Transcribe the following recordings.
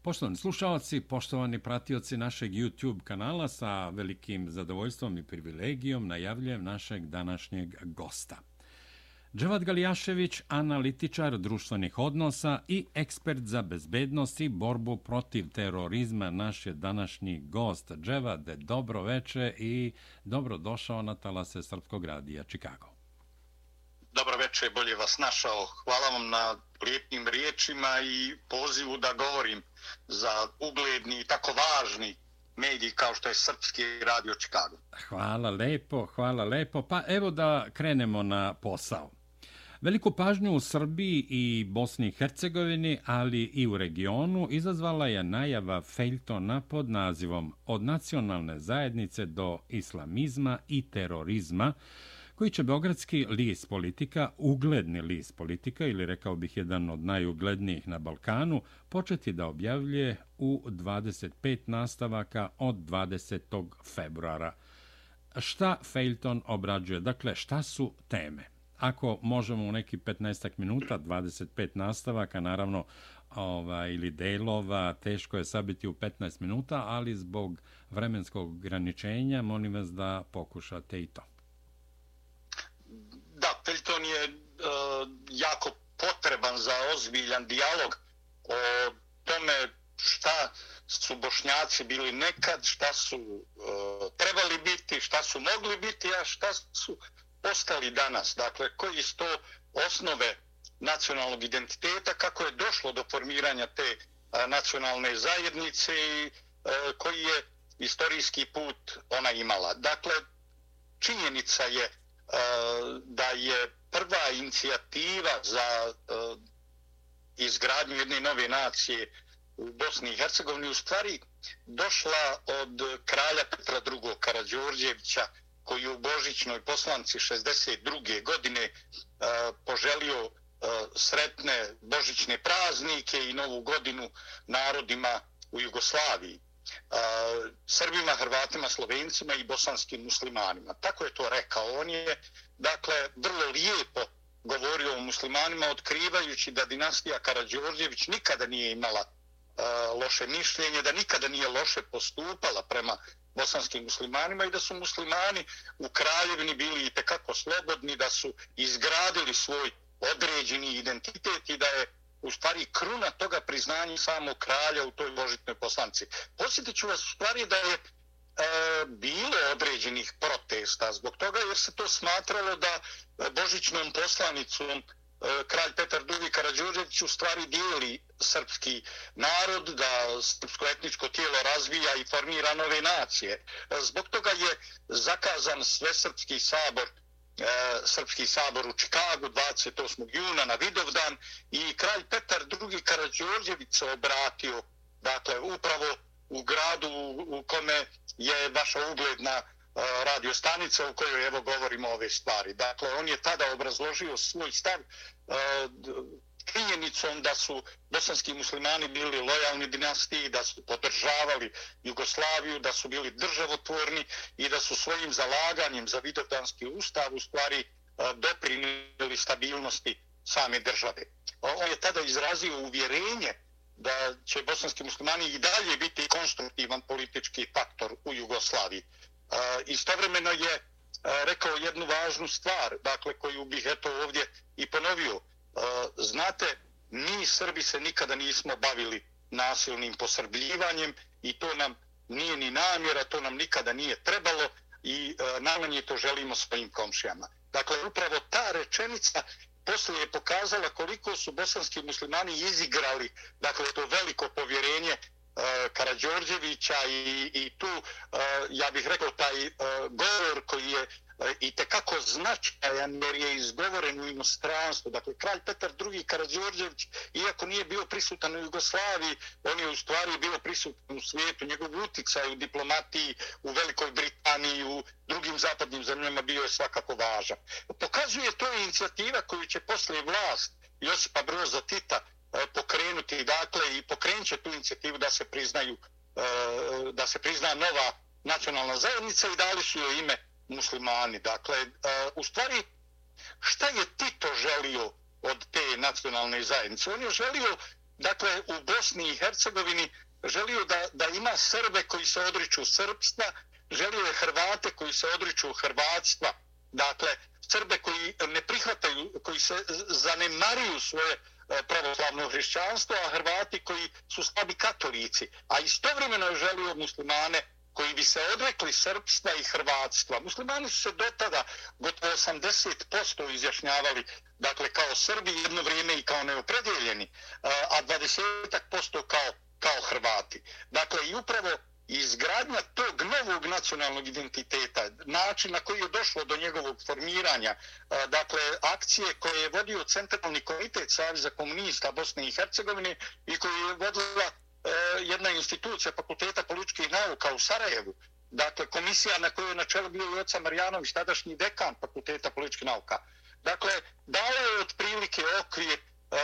Poštovani slušalci, poštovani pratioci našeg YouTube kanala, sa velikim zadovoljstvom i privilegijom najavljujem našeg današnjeg gosta. Dževad Galijašević, analitičar društvenih odnosa i ekspert za bezbednost i borbu protiv terorizma, naš je današnji gost. Dževade, dobro veče i dobrodošao na talase Srpskog radija Čikago. Dobro večer, bolje vas našao. Hvala vam na lijepim riječima i pozivu da govorim za ugledni i tako važni medij kao što je Srpski radio Čikago. Hvala lepo. Pa evo da krenemo na posao. Veliku pažnju u Srbiji i Bosni i Hercegovini, ali i u regionu, izazvala je najava feljtona pod nazivom Od nacionalne zajednice do islamizma i terorizma, koji će beogradski list Politika, ugledni list Politika, ili rekao bih jedan od najuglednijih na Balkanu, početi da objavljuje u 25 nastavaka od 20. februara. Šta feljton obrađuje? Dakle, šta su teme? Ako možemo u neki 15 minuta, 25 nastavaka, naravno, ili delova, teško je sabiti u 15 minuta, ali zbog vremenskog ograničenja molim vas da pokušate i to. Da, feljton je jako potreban za ozbiljan dijalog o tome šta su Bošnjaci bili nekad, šta su trebali biti, šta su mogli biti, a šta su ostali danas. Dakle, koji su to osnove nacionalnog identiteta, kako je došlo do formiranja te nacionalne zajednice i koji je istorijski put ona imala. Dakle, činjenica je da je prva inicijativa za izgradnju jedne nove nacije u Bosni i Hercegovini u stvari došla od kralja Petra II. Karađorđevića, koji u božićnoj poslanici 62. godine poželio sretne božićne praznike i novu godinu narodima u Jugoslaviji. Srbima, Hrvatima, Slovencima i bosanskim muslimanima. Tako je to rekao. On je, dakle, vrlo lijepo govorio o muslimanima, otkrivajući da dinastija Karađorđević nikada nije imala loše mišljenje, da nikada nije loše postupala prema bosanskim muslimanima i da su muslimani u kraljevini bili itekako slobodni, da su izgradili svoj određeni identitet i da je u stvari kruna toga priznanja samog kralja u toj božićnoj poslanici. Podsjetit ću vas u stvari da je bilo određenih protesta zbog toga jer se to smatralo da božićnom poslanicom kralj Petar II. Karađorđević u stvari dijeli srpski narod, da srpsko etničko tijelo razvija i formira nove nacije. Zbog toga je zakazan svesrpski sabor u Čikagu 28. juna na Vidovdan i kralj Petar II. Karađorđević se obratio, dakle, upravo u gradu u kome je vaša ugledna radio stanica u kojoj evo govorimo ove stvari. Dakle, on je tada obrazložio svoj stav činjenicom da su bosanski muslimani bili lojalni dinastiji, da su podržavali Jugoslaviju, da su bili državotvorni i da su svojim zalaganjem za Vidovdanski ustav u stvari doprinijeli stabilnosti same države. On je tada izrazio uvjerenje da će bosanski muslimani i dalje biti konstruktivan politički faktor u Jugoslaviji. Istovremeno je rekao jednu važnu stvar, dakle, koju bih eto ovdje i ponovio. Znate, mi Srbi se nikada nismo bavili nasilnim posrbljivanjem i to nam nije ni namjera, to nam nikada nije trebalo i najmanje to želimo svojim komšijama. Dakle, upravo ta rečenica poslije je pokazala koliko su bosanski muslimani izigrali, dakle, to veliko povjerenje Karađorđevića i tu, ja bih rekao, taj govor koji je itekako značajan jer je izgovoren u inostranstvu. Dakle, kralj Petar II. Karađorđević, iako nije bio prisutan u Jugoslaviji, on je u stvari bio prisutan u svijetu. Njegov uticaj u diplomatiji, u Velikoj Britaniji, u drugim zapadnim zemljama bio je svakako važan. Pokazuje to inicijativa koju će poslije vlast Josipa Broza Tita pokrenuti, dakle, i pokrenut će tu inicijativu da se prizna nova nacionalna zajednica i dali su joj ime muslimani. Dakle, u stvari, šta je Tito želio od te nacionalne zajednice? On je želio dakle, u Bosni i Hercegovini želio da ima Srbe koji se odriču srpstva, želio je Hrvate koji se odriču hrvatstva, dakle, Srbe koji ne prihvataju, koji se zanemaruju svoje pravoslavno hrišćanstvo, a Hrvati koji su slabi katolici. A istovremeno je želio muslimane koji bi se odrekli srpstva i hrvatstva. Muslimani su se do tada gotovo 80% izjašnjavali, dakle, kao Srbi, jedno vrijeme i kao neopredjeljeni, a 20% kao Hrvati. Dakle, i upravo izgradnja tog novog nacionalnog identiteta, način na koji je došlo do njegovog formiranja, dakle, akcije koje je vodio Centralni komitet Saveza komunista Bosne i Hercegovine i koji je vodila jedna institucija Fakulteta političkih nauka u Sarajevu, dakle, komisija na kojoj je na čelu bio Joca Marjanović, tadašnji dekan Fakulteta političkih nauka. Dakle, dala je otprilike okvir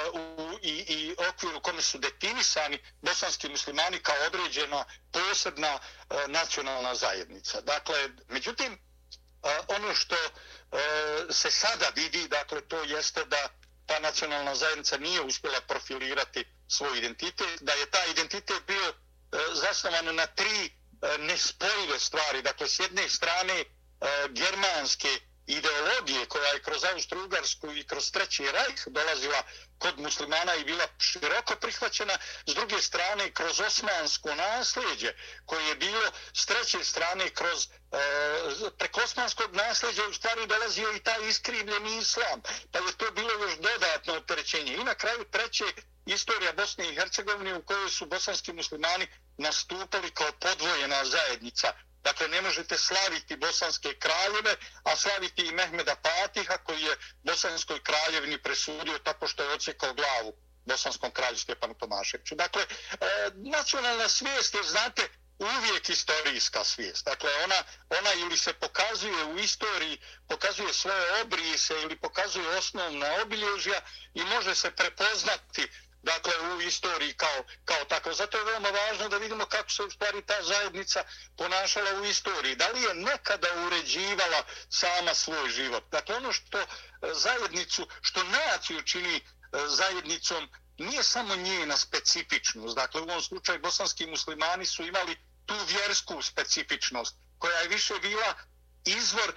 i okvir u kome su definisani bosanski muslimani kao određena posebna nacionalna zajednica. Dakle, međutim, ono što se sada vidi, dakle, to jeste da ta nacionalna zajednica nije uspjela profilirati svoj identitet, da je taj identitet bio zasnovan na tri nespojive stvari. Dakle, s jedne strane germanske ideologije koja je kroz Austro-Ugarsku i kroz Treći rajh dolazila kod muslimana i bila široko prihvaćena, s druge strane kroz osmansko nasljeđe koje je bilo, s treće strane kroz preko osmanskog nasljeđa u stvari dolazio i taj iskrivljeni islam, pa je to bilo još dodatno opterećenje. I na kraju treće, istorija Bosne i Hercegovine u kojoj su bosanski muslimani nastupali kao podvojena zajednica. Dakle, ne možete slaviti bosanske kraljeve, a slaviti i Mehmeda Fatiha koji je bosanskoj kraljevini presudio tako što je odsjekao glavu bosanskom kralju Stjepanu Tomaševiću. Dakle, nacionalna svijest je, znate, uvijek istorijska svijest. Dakle, ona ili se pokazuje u istoriji, pokazuje svoje obrise ili pokazuje osnovna obilježja i može se prepoznati, dakle, u istoriji kao tako. Zato je veoma važno da vidimo kako se u stvari ta zajednica ponašala u istoriji. Da li je nekada uređivala sama svoj život? Dakle, ono što zajednicu, što naciju čini zajednicom, nije samo njena specifičnost. Dakle, u ovom slučaju bosanski muslimani su imali tu vjersku specifičnost, koja je više bila izvor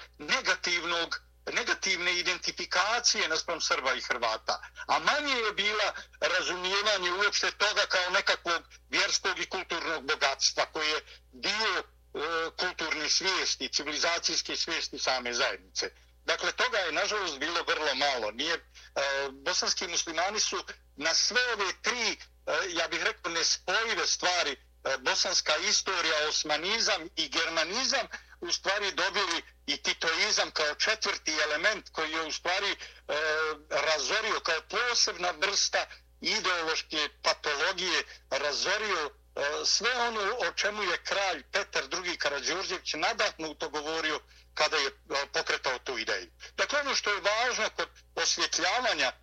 negativne identifikacije naspram Srba i Hrvata, a manje je bila razumijevanje uopšte toga kao nekakvog vjerskog i kulturnog bogatstva koje je dio kulturne svijesti, civilizacijske svijesti same zajednice. Dakle, toga je nažalost bilo vrlo malo. Bosanski muslimani su na sve ove tri, ja bih rekao, nespojive stvari, bosanska istorija, osmanizam i germanizam, u stvari dobili i titoizam kao četvrti element koji je u stvari razorio kao posebna vrsta ideološke patologije, razorio sve ono o čemu je kralj Petar II. Karađorđević nadahnuto govorio kada je pokretao tu ideju. Dakle, ono što je važno kod osvjetljavanja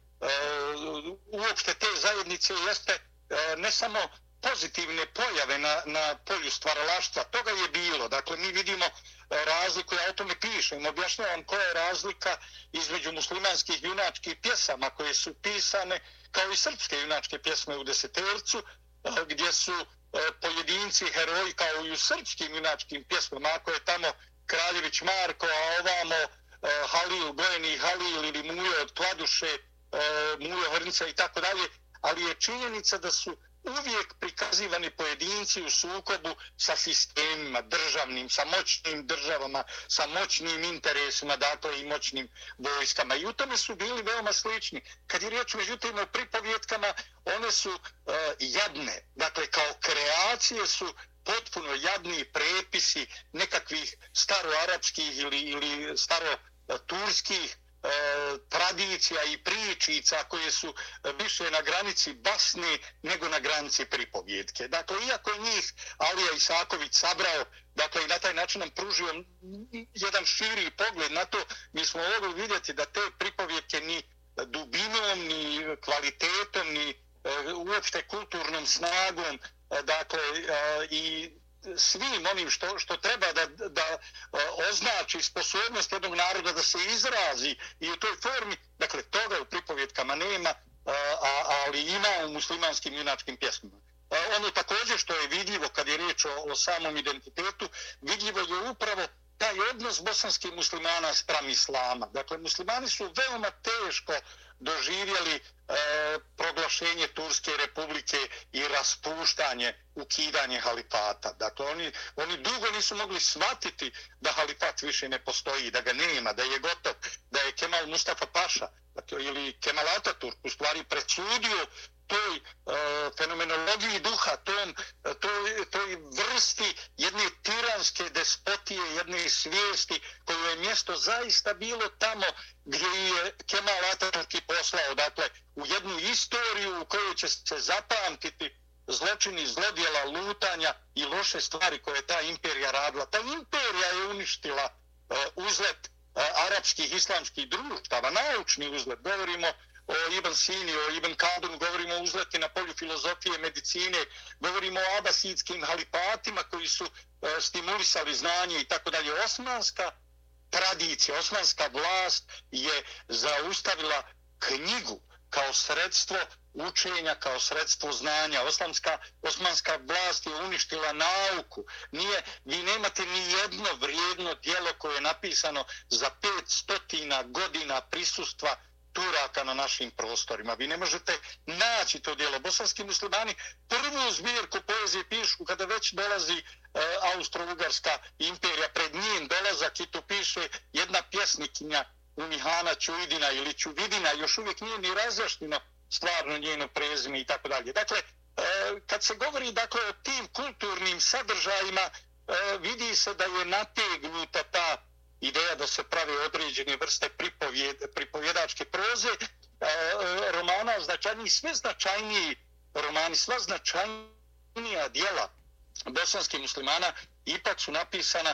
uopšte te zajednice jeste ne samo pozitivne pojave na polju stvaralaštva. Toga je bilo. Dakle, mi vidimo razliku, ja o tome pišem, objašnjavam koja je razlika između muslimanskih junačkih pjesama koje su pisane kao i srpske junačke pjesme u Desetercu, gdje su pojedinci heroji kao i u srpskim junačkim pjesmama, ako je tamo Kraljević Marko, a ovamo Halil, Gojeni Halil ili Mujo od Kladuše, Mujo Hrnica i tako dalje, ali je činjenica da su uvijek prikazivani pojedinci u sukobu sa sistemima državnim, sa moćnim državama, sa moćnim interesima, dakle i moćnim vojskama. I u tome su bili veoma slični. Kad je riječ međutim o pripovjetkama, one su jadne. Dakle, kao kreacije su potpuno jadni prepisi nekakvih staroarapskih ili staroturskih tradicija i pričica koje su više na granici basne nego na granici pripovjetke. Dakle, iako je njih Alija Isaković sabrao, dakle, i na taj način nam pružio jedan širi pogled na to, mi smo mogli vidjeti da te pripovjetke ni dubinom, ni kvalitetom, ni uopšte kulturnom snagom, dakle, i svim onim što treba da označi sposobnost jednog naroda da se izrazi i u toj formi, dakle, toga u pripovjetkama nema. ali ima u muslimanskim junačkim pjesmama. Ono također što je vidljivo kad je riječ o samom identitetu, vidljivo je upravo taj odnos bosanskih muslimana spram islama. Dakle, muslimani su veoma teško doživjeli proglašenje Turske republike i raspuštanje, ukidanje halifata. Dakle, oni dugo nisu mogli shvatiti da halifat više ne postoji, da ga nema, da je gotov, da je Kemal Mustafa Paša ili Kemal Ataturk u stvari presudio toj fenomenologiji duha, toj vrsti jedne tiranske despotije, jedne svijesti koju je mjesto zaista bilo tamo gdje je Kemal Ataturk i poslao. Dakle, u jednu istoriju u kojoj će se zapamtiti zločini, zlodjela, lutanja i loše stvari koje je ta imperija radila. Ta imperija je uništila uzlet arapskih islamskih društava, naučni uzlet. Govorimo o Ibn Sini, o Ibn Khaldun, govorimo o uzleti na polju filozofije, medicine, govorimo o abasidskim halifatima koji su stimulisali znanje i tako dalje. Osmanska tradicija, osmanska vlast je zaustavila knjigu kao sredstvo učenja, kao sredstvo znanja. Osmanska vlast je uništila nauku. Vi nemate ni jedno vrijedno djelo koje je napisano za 500 godina prisustva Turaka na našim prostorima. Vi ne možete naći to djelo. Bosanski muslimani prvu zbirku poezije pišu kada već dolazi Austro-Ugarska imperija pred njen dolazak i tu piše jedna pjesnikinja Umihana Čujdina ili Čuvidina, još uvijek nije ni razjašnjeno stvarno njeno prezime i tako dalje. Dakle, kad se govori o tim kulturnim sadržajima, vidi se da je nategnuta ta ideja da se prave određene vrste pripovjedačke proze, romana značajniji, sve značajniji romani, sva značajnija djela bosanskih muslimana ipak su napisana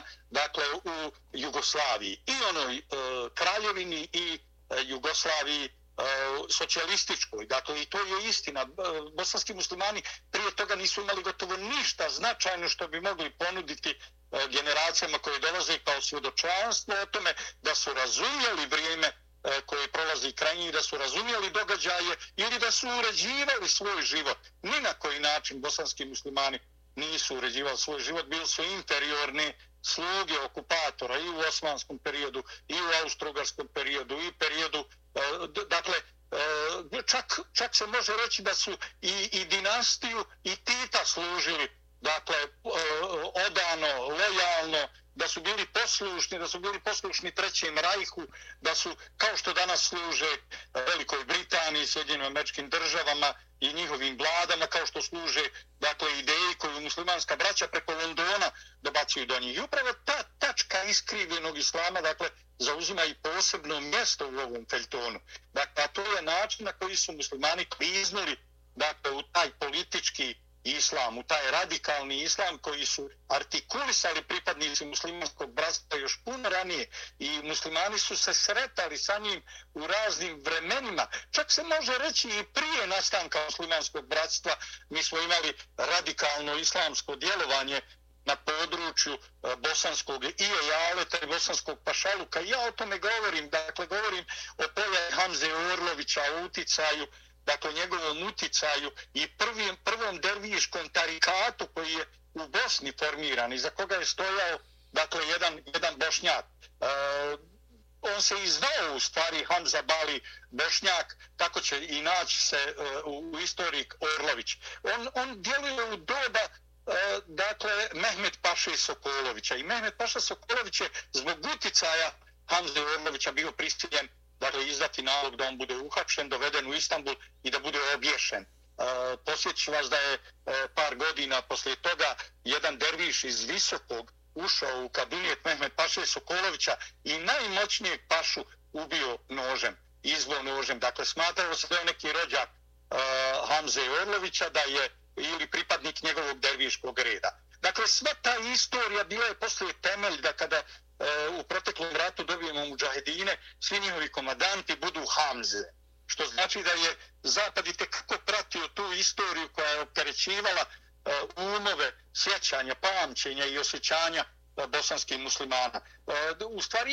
u Jugoslaviji i onoj kraljevini i Jugoslaviji socijalističkoj. Dakle, i to je istina. Bosanski muslimani prije toga nisu imali gotovo ništa značajno što bi mogli ponuditi generacijama koje dolaze kao svjedočanstvo o tome da su razumjeli vrijeme koje prolazi kraj njih, da su razumjeli događaje ili da su uređivali svoj život. Ni na koji način bosanski muslimani nisu uređivali svoj život, bili su inferiorni sluge okupatora i u osmanskom periodu, i u austro-ugarskom periodu, i periodu, čak se može reći da su i dinastiju i Tita služili, odano, lojalno, da su bili poslušni Trećem rajhu, da su, kao što danas služe Velikoj Britaniji, Sjedinjenim Američkim Državama i njihovim vladama, kao što služe ideji koju muslimanska braća preko Londona dobacuju do njih. I upravo ta tačka iskrivljenog islama, zauzima i posebno mjesto u ovom feljtonu. A to je način na koji su muslimani kliznuli u taj politički islam, u taj radikalni islam koji su artikulisali pripadnici muslimanskog bratstva još puno ranije i muslimani su se sretali sa njim u raznim vremenima. Čak se može reći i prije nastanka muslimanskog bratstva mi smo imali radikalno islamsko djelovanje na području bosanskog i ejaleta i bosanskog pašaluka. Ja o tome govorim, govorim o pojavi Hamze Orlovića, o uticaju, njegovom uticaju i prvom derviškom tarikatu koji je u Bosni formiran i za koga je stojao jedan Bošnjak. On se i zvao u stvari Hamza Bali Bošnjak, tako će i naći se u istoriji Orlović. On djeluje u doba Mehmet Paše Sokolovića i Mehmet Paša Sokolović je zbog uticaja Hamze Orlovića bio prisiljen izdati nalog da on bude uhapšen, doveden u Istanbul i da bude obješen. Posjeću vas da je par godina poslije toga jedan derviš iz Visokog ušao u kabinet Mehmet Paše Sokolovića i najmoćnijeg pašu ubio nožem, izbo nožem. Smatralo se da je neki rođak Hamze Orlovića, da je ili pripadnik njegovog derviškog reda. Sva ta istorija bila je poslije temelj da kada u proteklom ratu dobijemo mudžahedine, svi njihovi komandanti budu Hamze. Što znači da je Zapad itekako pratio tu istoriju koja je opterećivala umove, sjećanja, pamćenja i osjećanja bosanskih muslimana. U stvari je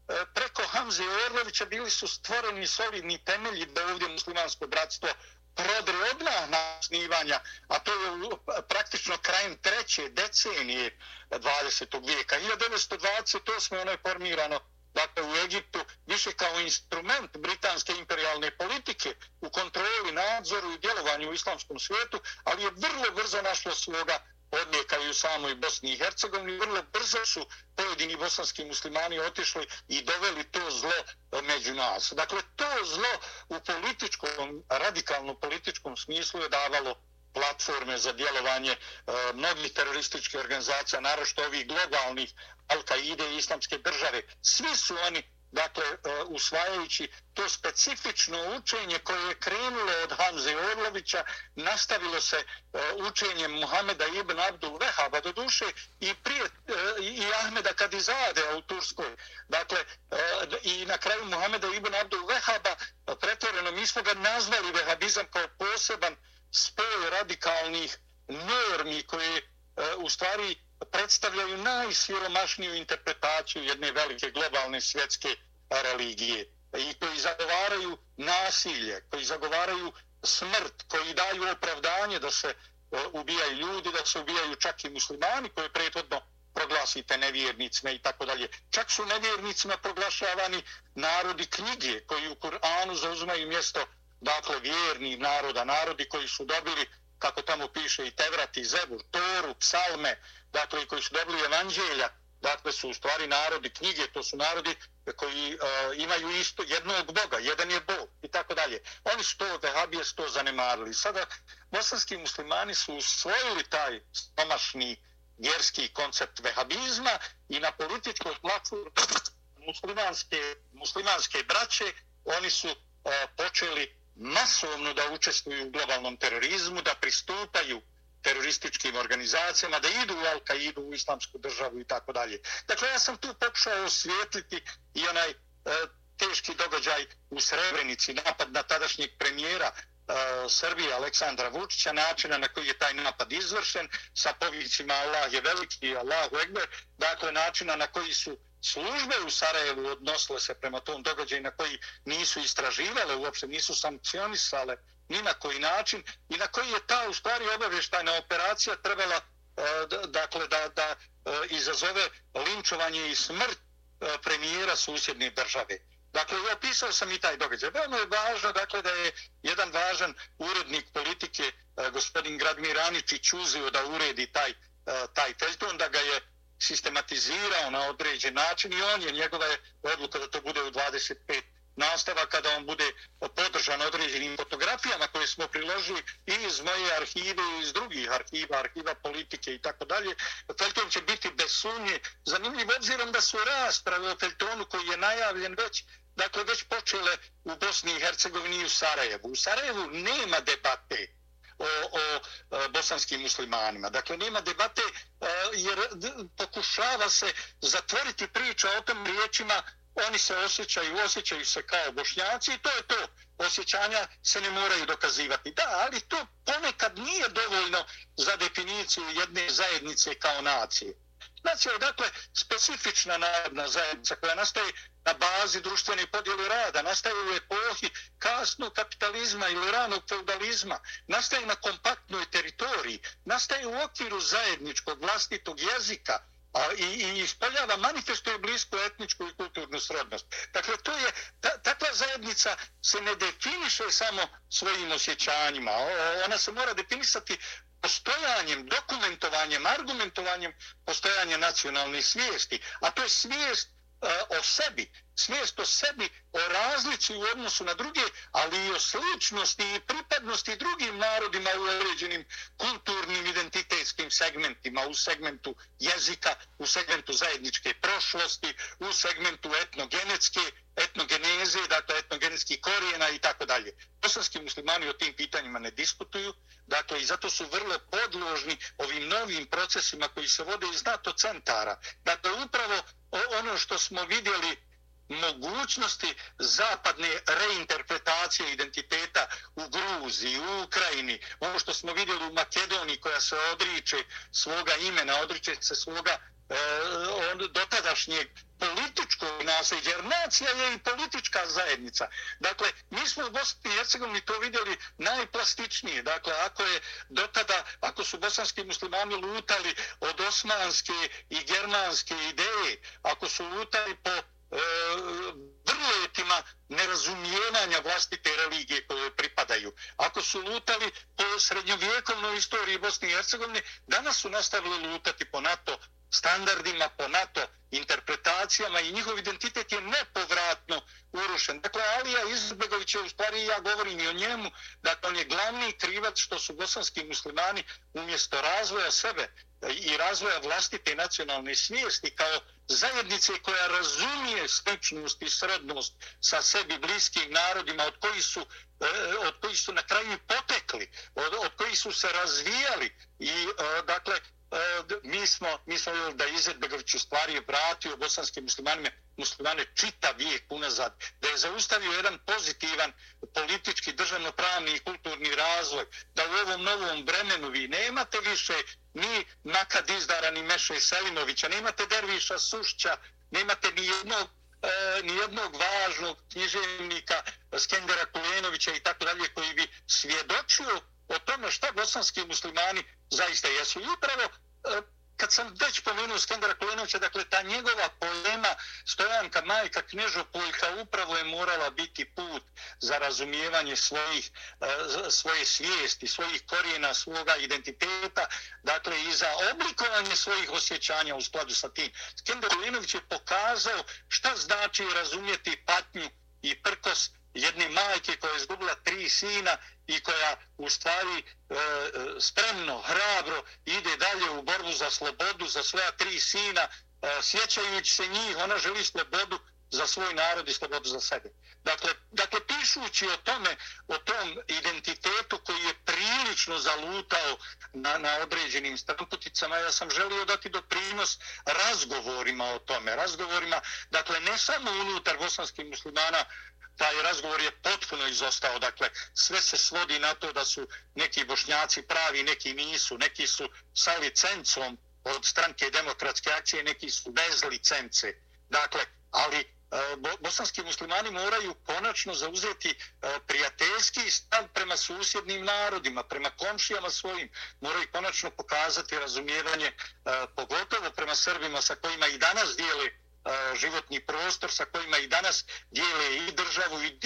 preko Hamze Orlovića bili su stvoreni solidni temelji da ovdje muslimansko bratstvo prodre odmah na osnivanja, a to je praktično krajem treće decenije 20. vijeka. 1928. ono je formirano dakle u Egiptu više kao instrument britanske imperijalne politike u kontroli, nadzoru i djelovanju u islamskom svijetu, ali je vrlo brzo našlo svoga odlijeka i u samoj Bosni i Hercegovini. Vrlo brzo su pojedini bosanski muslimani otišli i doveli to zlo među nas. Dakle, to zlo u političkom, radikalnom političkom smislu je davalo platforme za djelovanje mnogih terorističkih organizacija, naročito ovih globalnih Al-Kaide i Islamske države. Svi su oni, dakle, usvajajući to specifično učenje koje je krenulo od Hamze Orlovića, nastavilo se učenjem Muhameda ibn Abdul Vehaba, doduše i prije i Ahmeda Kadizadea u Turskoj. Dakle, i na kraju Muhameda ibn Abdul Vehaba pretvoreno, mi smo ga nazvali vehabizam kao poseban spoj radikalnih normi koje u stvari predstavljaju najsiromašniju interpretaciju jedne velike globalne svjetske religije i koji zagovaraju nasilje, koji zagovaraju smrt, koji daju opravdanje da se ubijaju ljudi, da se ubijaju čak i muslimani koje prethodno proglasite nevjernicima i tako dalje. Čak su nevjernicima proglašavani narodi knjige koji u Kur'anu zauzimaju mjesto dakle vjernih naroda, narodi koji su dobili, kako tamo piše, i Tevrat, i Zebur, Toru, Psalme, dakle koji su dobili evanđelja, dakle su u stvari narodi knjige, to su narodi koji imaju isto jednog Boga, jedan je Bog i tako dalje. Oni su to, vehabije su to zanemarili. Sada bosanski muslimani su usvojili taj stomašni vjerski koncept vehabizma i na političkoj platformi muslimanske braće oni su počeli masovno da učestvuju u globalnom terorizmu, da pristupaju terorističkim organizacijama, da idu u Al-Kaidu, u Islamsku državu i tako dalje. Dakle, ja sam tu pokušao osvijetliti i onaj teški događaj u Srebrenici, napad na tadašnjeg premijera Srbije Aleksandra Vučića, načina na koji je taj napad izvršen, sa povicima Allah je veliki, Allahu Ekber, dakle načina na koji su službe u Sarajevu odnosile se prema tom događaju, na koji nisu istraživale, uopšte nisu sankcionisale ni na koji način i na koji je ta u stvari obavještajna operacija trebala dakle da izazove linčovanje i smrt premijera susjedne države. Dakle, opisao sam i taj događaj. Veoma je važno, dakle, da je jedan važan urednik politike, gospodin Gradmir Aničić, uzeo da uredi taj feljton, da ga je sistematizirao na određen način i on je, njegova je odluka da to bude u 25 nastava, kada on bude podržan određenim fotografijama koje smo priložili i iz moje arhive i iz drugih arhiva politike i tako dalje. Feljton će biti bez sumnje zanimljiv, obzirom da su rasprave o feljtonu koji je najavljen već počele u Bosni i Hercegovini i u Sarajevu. U Sarajevu nema debate o bosanskim muslimanima. Dakle, nema debate jer pokušava se zatvoriti priča o tom riječima oni se osjećaju se kao Bošnjaci i to je to. Osjećanja se ne moraju dokazivati. Da, ali to ponekad nije dovoljno za definiciju jedne zajednice kao nacije. Nacija je dakle specifična narodna zajednica koja nastaje na bazi društvene podjele rada, nastaje u epohi kasnog kapitalizma ili ranog feudalizma, nastaje na kompaktnoj teritoriji, nastaje u okviru zajedničkog vlastitog jezika i ispoljava, manifestuje blisku etničku i kulturnu srodnost. Dakle, to je, takva zajednica se ne definiše samo svojim osjećanjima, ona se mora definisati postojanjem, dokumentovanjem, argumentovanjem postojanja nacionalne svijesti, a to je svijest o sebi, svijest o sebi, o razlici u odnosu na druge, ali i o sličnosti i pripadnosti drugim narodima u određenim kulturnim identitetskim segmentima, u segmentu jezika, u segmentu zajedničke prošlosti, u segmentu etnogeneze, dakle etnogenetskih korijena i tako dalje. Bosanski muslimani o tim pitanjima ne diskutuju, dakle i zato su vrlo podložni ovim novim procesima koji se vode iz NATO centara. Dakle, upravo ono što smo vidjeli mogućnosti zapadne reinterpretacije identiteta u Gruziji, u Ukrajini, ovo što smo vidjeli u Makedoniji koja se odriče svoga imena, odriče se svoga dotadašnjeg političkog nasljeđa, jer nacija je i politička zajednica. Dakle, mi smo u Bosni i Hercegovini to vidjeli najplastičnije. Dakle, ako su bosanski muslimani lutali od osmanske i germanske ideje, ako su lutali po vrletima nerazumijevanja vlastite religije koje pripadaju, ako su lutali po srednjovjekovnoj istoriji Bosne i Hercegovine, danas su nastavili lutati po NATO standardima, po NATO interpretacijama i njihov identitet je nepovratno urušen. Dakle, Alija Izetbegović je, u stvari ja govorim i o njemu, dakle on je glavni krivac što su bosanski muslimani umjesto razvoja sebe i razvoja vlastite nacionalne svijesti kao zajednice koja razumije sličnost i srodnost sa sebi bliskim narodima od kojih su na kraju potekli, od kojih su se razvijali i dakle mi smo da Izetbegović u stvari vratio bosanske muslimane čitav vijek unazad, da je zaustavio jedan pozitivan politički, državnopravni i kulturni razvoj, da u ovom novom vremenu vi nemate više ni Nakad Izdara, ni Meše Selimovića, nemate Derviša Sušća, nemate ni jednog važnog književnika Skendera Kulenovića i tako dalje koji bi svjedočio o tome šta bosanski muslimani zaista jesu. I upravo kad sam već pomenuo Skendera Kulenovića, dakle ta njegova poema Stojanka majka Knežopoljka upravo je morala biti put za razumijevanje svoje svijesti, svojih korijena, svoga identiteta, dakle i za oblikovanje svojih osjećanja u skladu sa tim. Skender Kulenović je pokazao šta znači razumjeti patnju i prkos jedne majke koja je izgubila 3 sina i koja u stvari spremno, hrabro ide dalje u borbu za slobodu za svoja 3 sina, sjećajući se njih, ona želi slobodu za svoj narod i slobodu za sebe. Dakle, pišući o tom identitetu koji je prilično zalutao na određenim stranputicama, ja sam želio dati doprinos razgovorima o tome. Razgovorima, dakle, ne samo unutar bosanskih muslimana, taj razgovor je potpuno izostao. Dakle, sve se svodi na to da su neki Bošnjaci pravi, neki nisu, neki su sa licencom od Stranke demokratske akcije, neki su bez licence. Dakle, ali bosanski muslimani moraju konačno zauzeti prijateljski stav prema susjednim narodima, prema komšijama svojim. Moraju konačno pokazati razumijevanje, pogotovo prema Srbima sa kojima i danas dijele životni prostor, sa kojima i danas dijele i državu i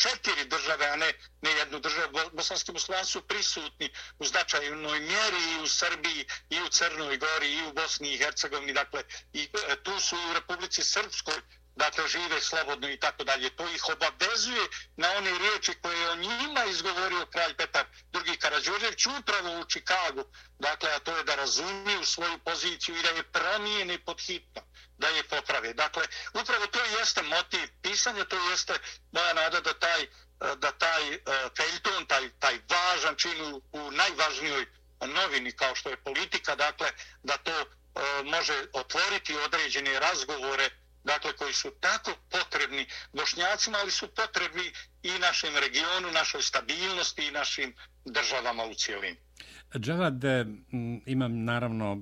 4 države, a ne jednu državu. Bosanski muslimani su prisutni u značajnoj mjeri i u Srbiji, i u Crnoj Gori, i u Bosni i Hercegovini, dakle, i tu su i u Republici Srpskoj, dakle, žive slobodno i tako dalje. To ih obavezuje na one riječi koje je o njima izgovorio kralj Petar II. Karađorđević upravo u Čikagu, dakle, a to je da razumiju svoju poziciju i da je promijene pod hitno, da je poprave. Dakle, upravo to jeste motiv pisanja, to jeste moja nada da taj feljton, taj važan čin u najvažnijoj novini kao što je Politika, dakle, da to može otvoriti određene razgovore, dakle, koji su tako potrebni Bošnjacima, ali su potrebni i našem regionu, našoj stabilnosti i našim državama u cijelini. Džavad, imam naravno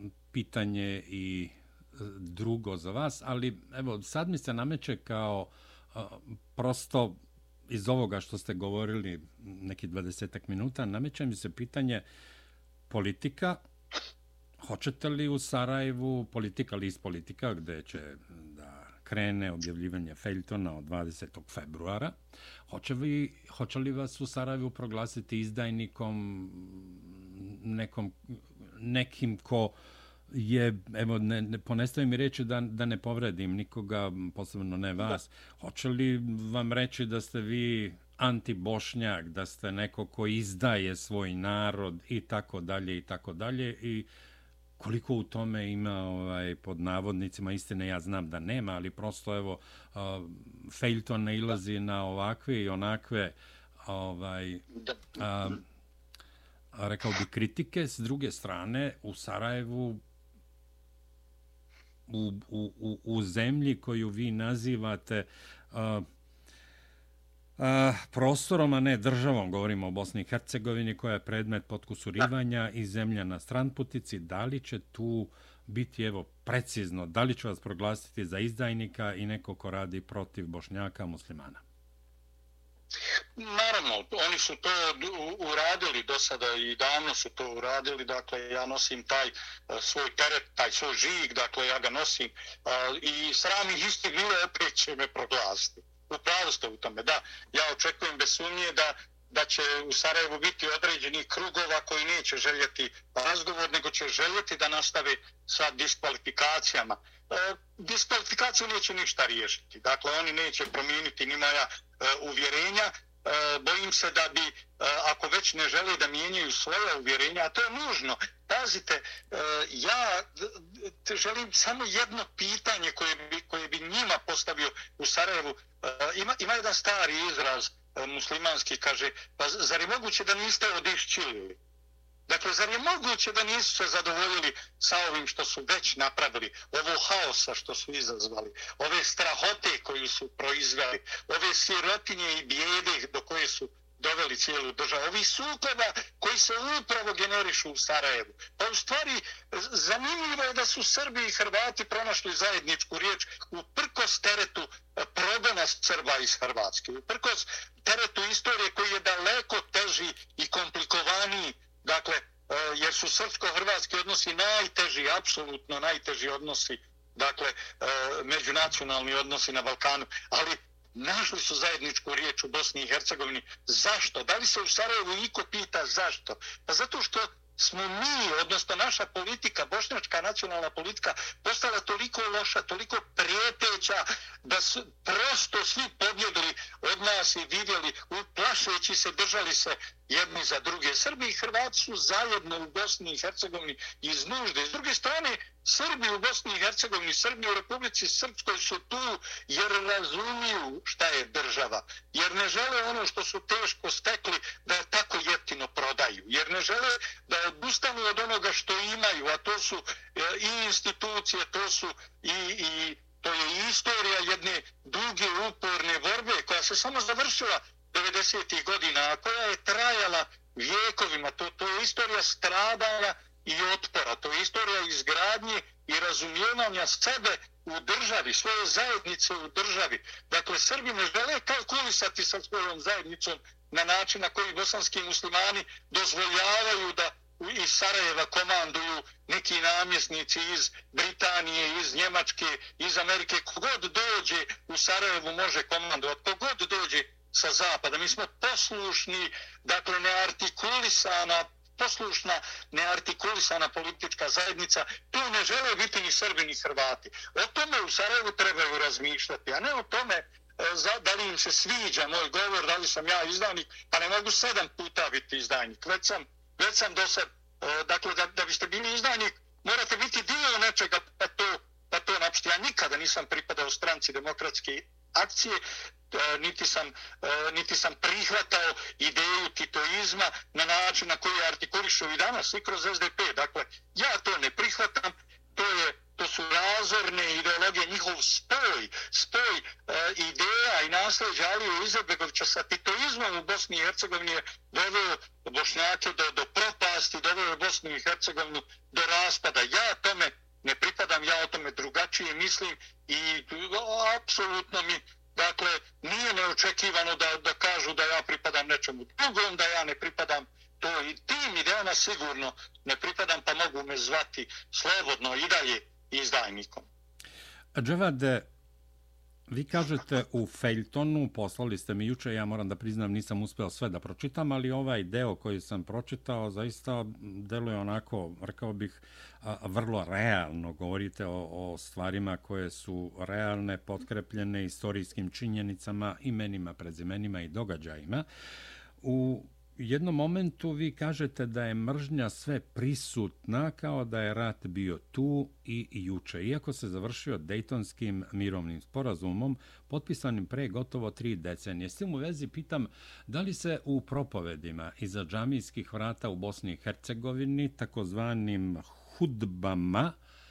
pitanje i drugo za vas, ali evo sad mi se nameće kao prosto iz ovoga što ste govorili neki 20 minuta, nameće mi se pitanje politika. Hoćete li u Sarajevu politika list Politika gdje će da krene objavljivanje feljtona od 20. februara? Hoće li vas u Sarajevu proglasiti izdajnikom, nekim ko je, evo, ponestavim mi reći da ne povredim nikoga, posebno ne vas. Hoće li vam reći da ste vi anti-Bošnjak, da ste neko ko izdaje svoj narod i tako dalje i tako dalje i koliko u tome ima pod navodnicima istine, ja znam da nema, ali prosto evo feljton ne ilazi na ovakve i onakve rekao bi kritike. S druge strane, u Sarajevu u zemlji koju vi nazivate prostorom, a ne državom, govorimo o Bosni i Hercegovini koja je predmet potkusurivanja i zemlja na stranputici, da li će tu biti, evo, precizno, da li će vas proglasiti za izdajnika i neko ko radi protiv Bošnjaka muslimana? Naravno, oni su to uradili do sada i davno su to uradili, dakle ja nosim taj svoj teret, taj svoj žig, dakle ja ga nosim i sram ih isti bilo opet će me proglasiti. Upravo ste u tome, da. Ja očekujem bez sumnje da će u Sarajevu biti određenih krugova koji neće željeti razgovor, nego će željeti da nastave sa diskvalifikacijama. Diskvalifikaciju neće ništa riješiti. Dakle, oni neće promijeniti ni moja uvjerenja. Bojim se da bi, ako već ne žele da mijenjaju svoje uvjerenja, a to je nužno. Pazite, ja želim samo jedno pitanje koje bi njima postavio u Sarajevu. Ima jedan stari izraz muslimanski, kaže, pa zar je moguće da niste odišćili? Dakle, zar je moguće da nisu se zadovoljili sa ovim što su već napravili, ovo haosa što su izazvali, ove strahote koju su proizveli, ove sirotinje i bijede do koje su doveli cijelu državu, ovi sukoba koji se upravo generišu u Sarajevu. Pa u stvari, zanimljivo je da su Srbi i Hrvati pronašli zajedničku riječ uprkos teretu progona Srba iz Hrvatske, uprkos teretu istorije koji je daleko teži i komplikovaniji. Dakle, jer su srpsko-hrvatski odnosi najteži, apsolutno najteži odnosi, dakle, međunacionalni odnosi na Balkanu, ali našli su zajedničku riječ u Bosni i Hercegovini. Zašto? Da li se u Sarajevu iko pita zašto? Pa zato što smo mi, odnosno naša politika, bošnjačka nacionalna politika, postala toliko loša, toliko prijeteća, da su prosto svi pobjegli od nas i vidjeli, plašeći se, držali se jedni za druge. Srbi i Hrvati su zajedno u Bosni i Hercegovini iz nužde. S druge strane, Srbi u Bosni i Hercegovini, Srbi u Republici Srpskoj su tu jer razumiju šta je država. Jer ne žele ono što su teško stekli da je tako jeftino prodaju. Jer ne žele da odustanu od onoga što imaju, a to su i institucije, to su to je istorija jedne duge, uporne borbe koja se samo završila 90. godina, a koja je trajala vijekovima. To je istorija stradanja i otpora. To je istorija izgradnje i razumijevanja sebe u državi, svoje zajednice u državi. Dakle, Srbi ne žele kalkulisati sa svojom zajednicom na način na koji bosanski muslimani dozvoljavaju da iz Sarajeva komanduju neki namjesnici iz Britanije, iz Njemačke, iz Amerike. Kogod dođe u Sarajevu može komandovati, kogod dođe sa zapada. Mi smo poslušni, dakle neartikulisana politička zajednica. Tu ne žele biti ni Srbi ni Hrvati. O tome u Sarajevu trebaju razmišljati, a ne o tome da li im se sviđa moj govor, da li sam ja izdajnik, pa ne mogu 7 puta biti izdajnik. Već sam do sad, dakle, da biste bili izdajnik, morate biti dio nečega, pa to napustiti. Ja nikada nisam pripadao stranci Demokratske akcije, niti sam prihvatao ideju titoizma na način na koji artikulišu i danas i kroz SDP. Dakle, ja to ne prihvatam, to su razorne ideologije, njihov spoj ideja i nasljeđa Alije Izetbegovića sa titoizmom u Bosni i Hercegovini je doveo Bošnjake do propasti, doveo Bosnu i Hercegovinu do raspada. Ja tome ne pripadam, ja o tome drugačije mislim i apsolutno mi, dakle, nije neočekivano da kažu da ja pripadam nečemu drugom, da ja ne pripadam to i tim idejama sigurno ne pripadam, pa mogu me zvati slobodno i dalje izdajnikom. Dževade, vi kažete u feljtonu, poslali ste mi juče, ja moram da priznam nisam uspeo sve da pročitam, ali ovaj deo koji sam pročitao zaista deluje onako, rekao bih, vrlo realno. Govorite o stvarima koje su realne, potkrepljene istorijskim činjenicama, imenima, prezimenima i događajima. U jednom momentu vi kažete da je mržnja sve prisutna, kao da je rat bio tu i juče. Iako se završio Dejtonskim mirovnim sporazumom, potpisanim pre gotovo 3 decenije. S tim u vezi pitam, da li se u propovedima iza džamijskih vrata u Bosni i Hercegovini, takozvanim hudbama,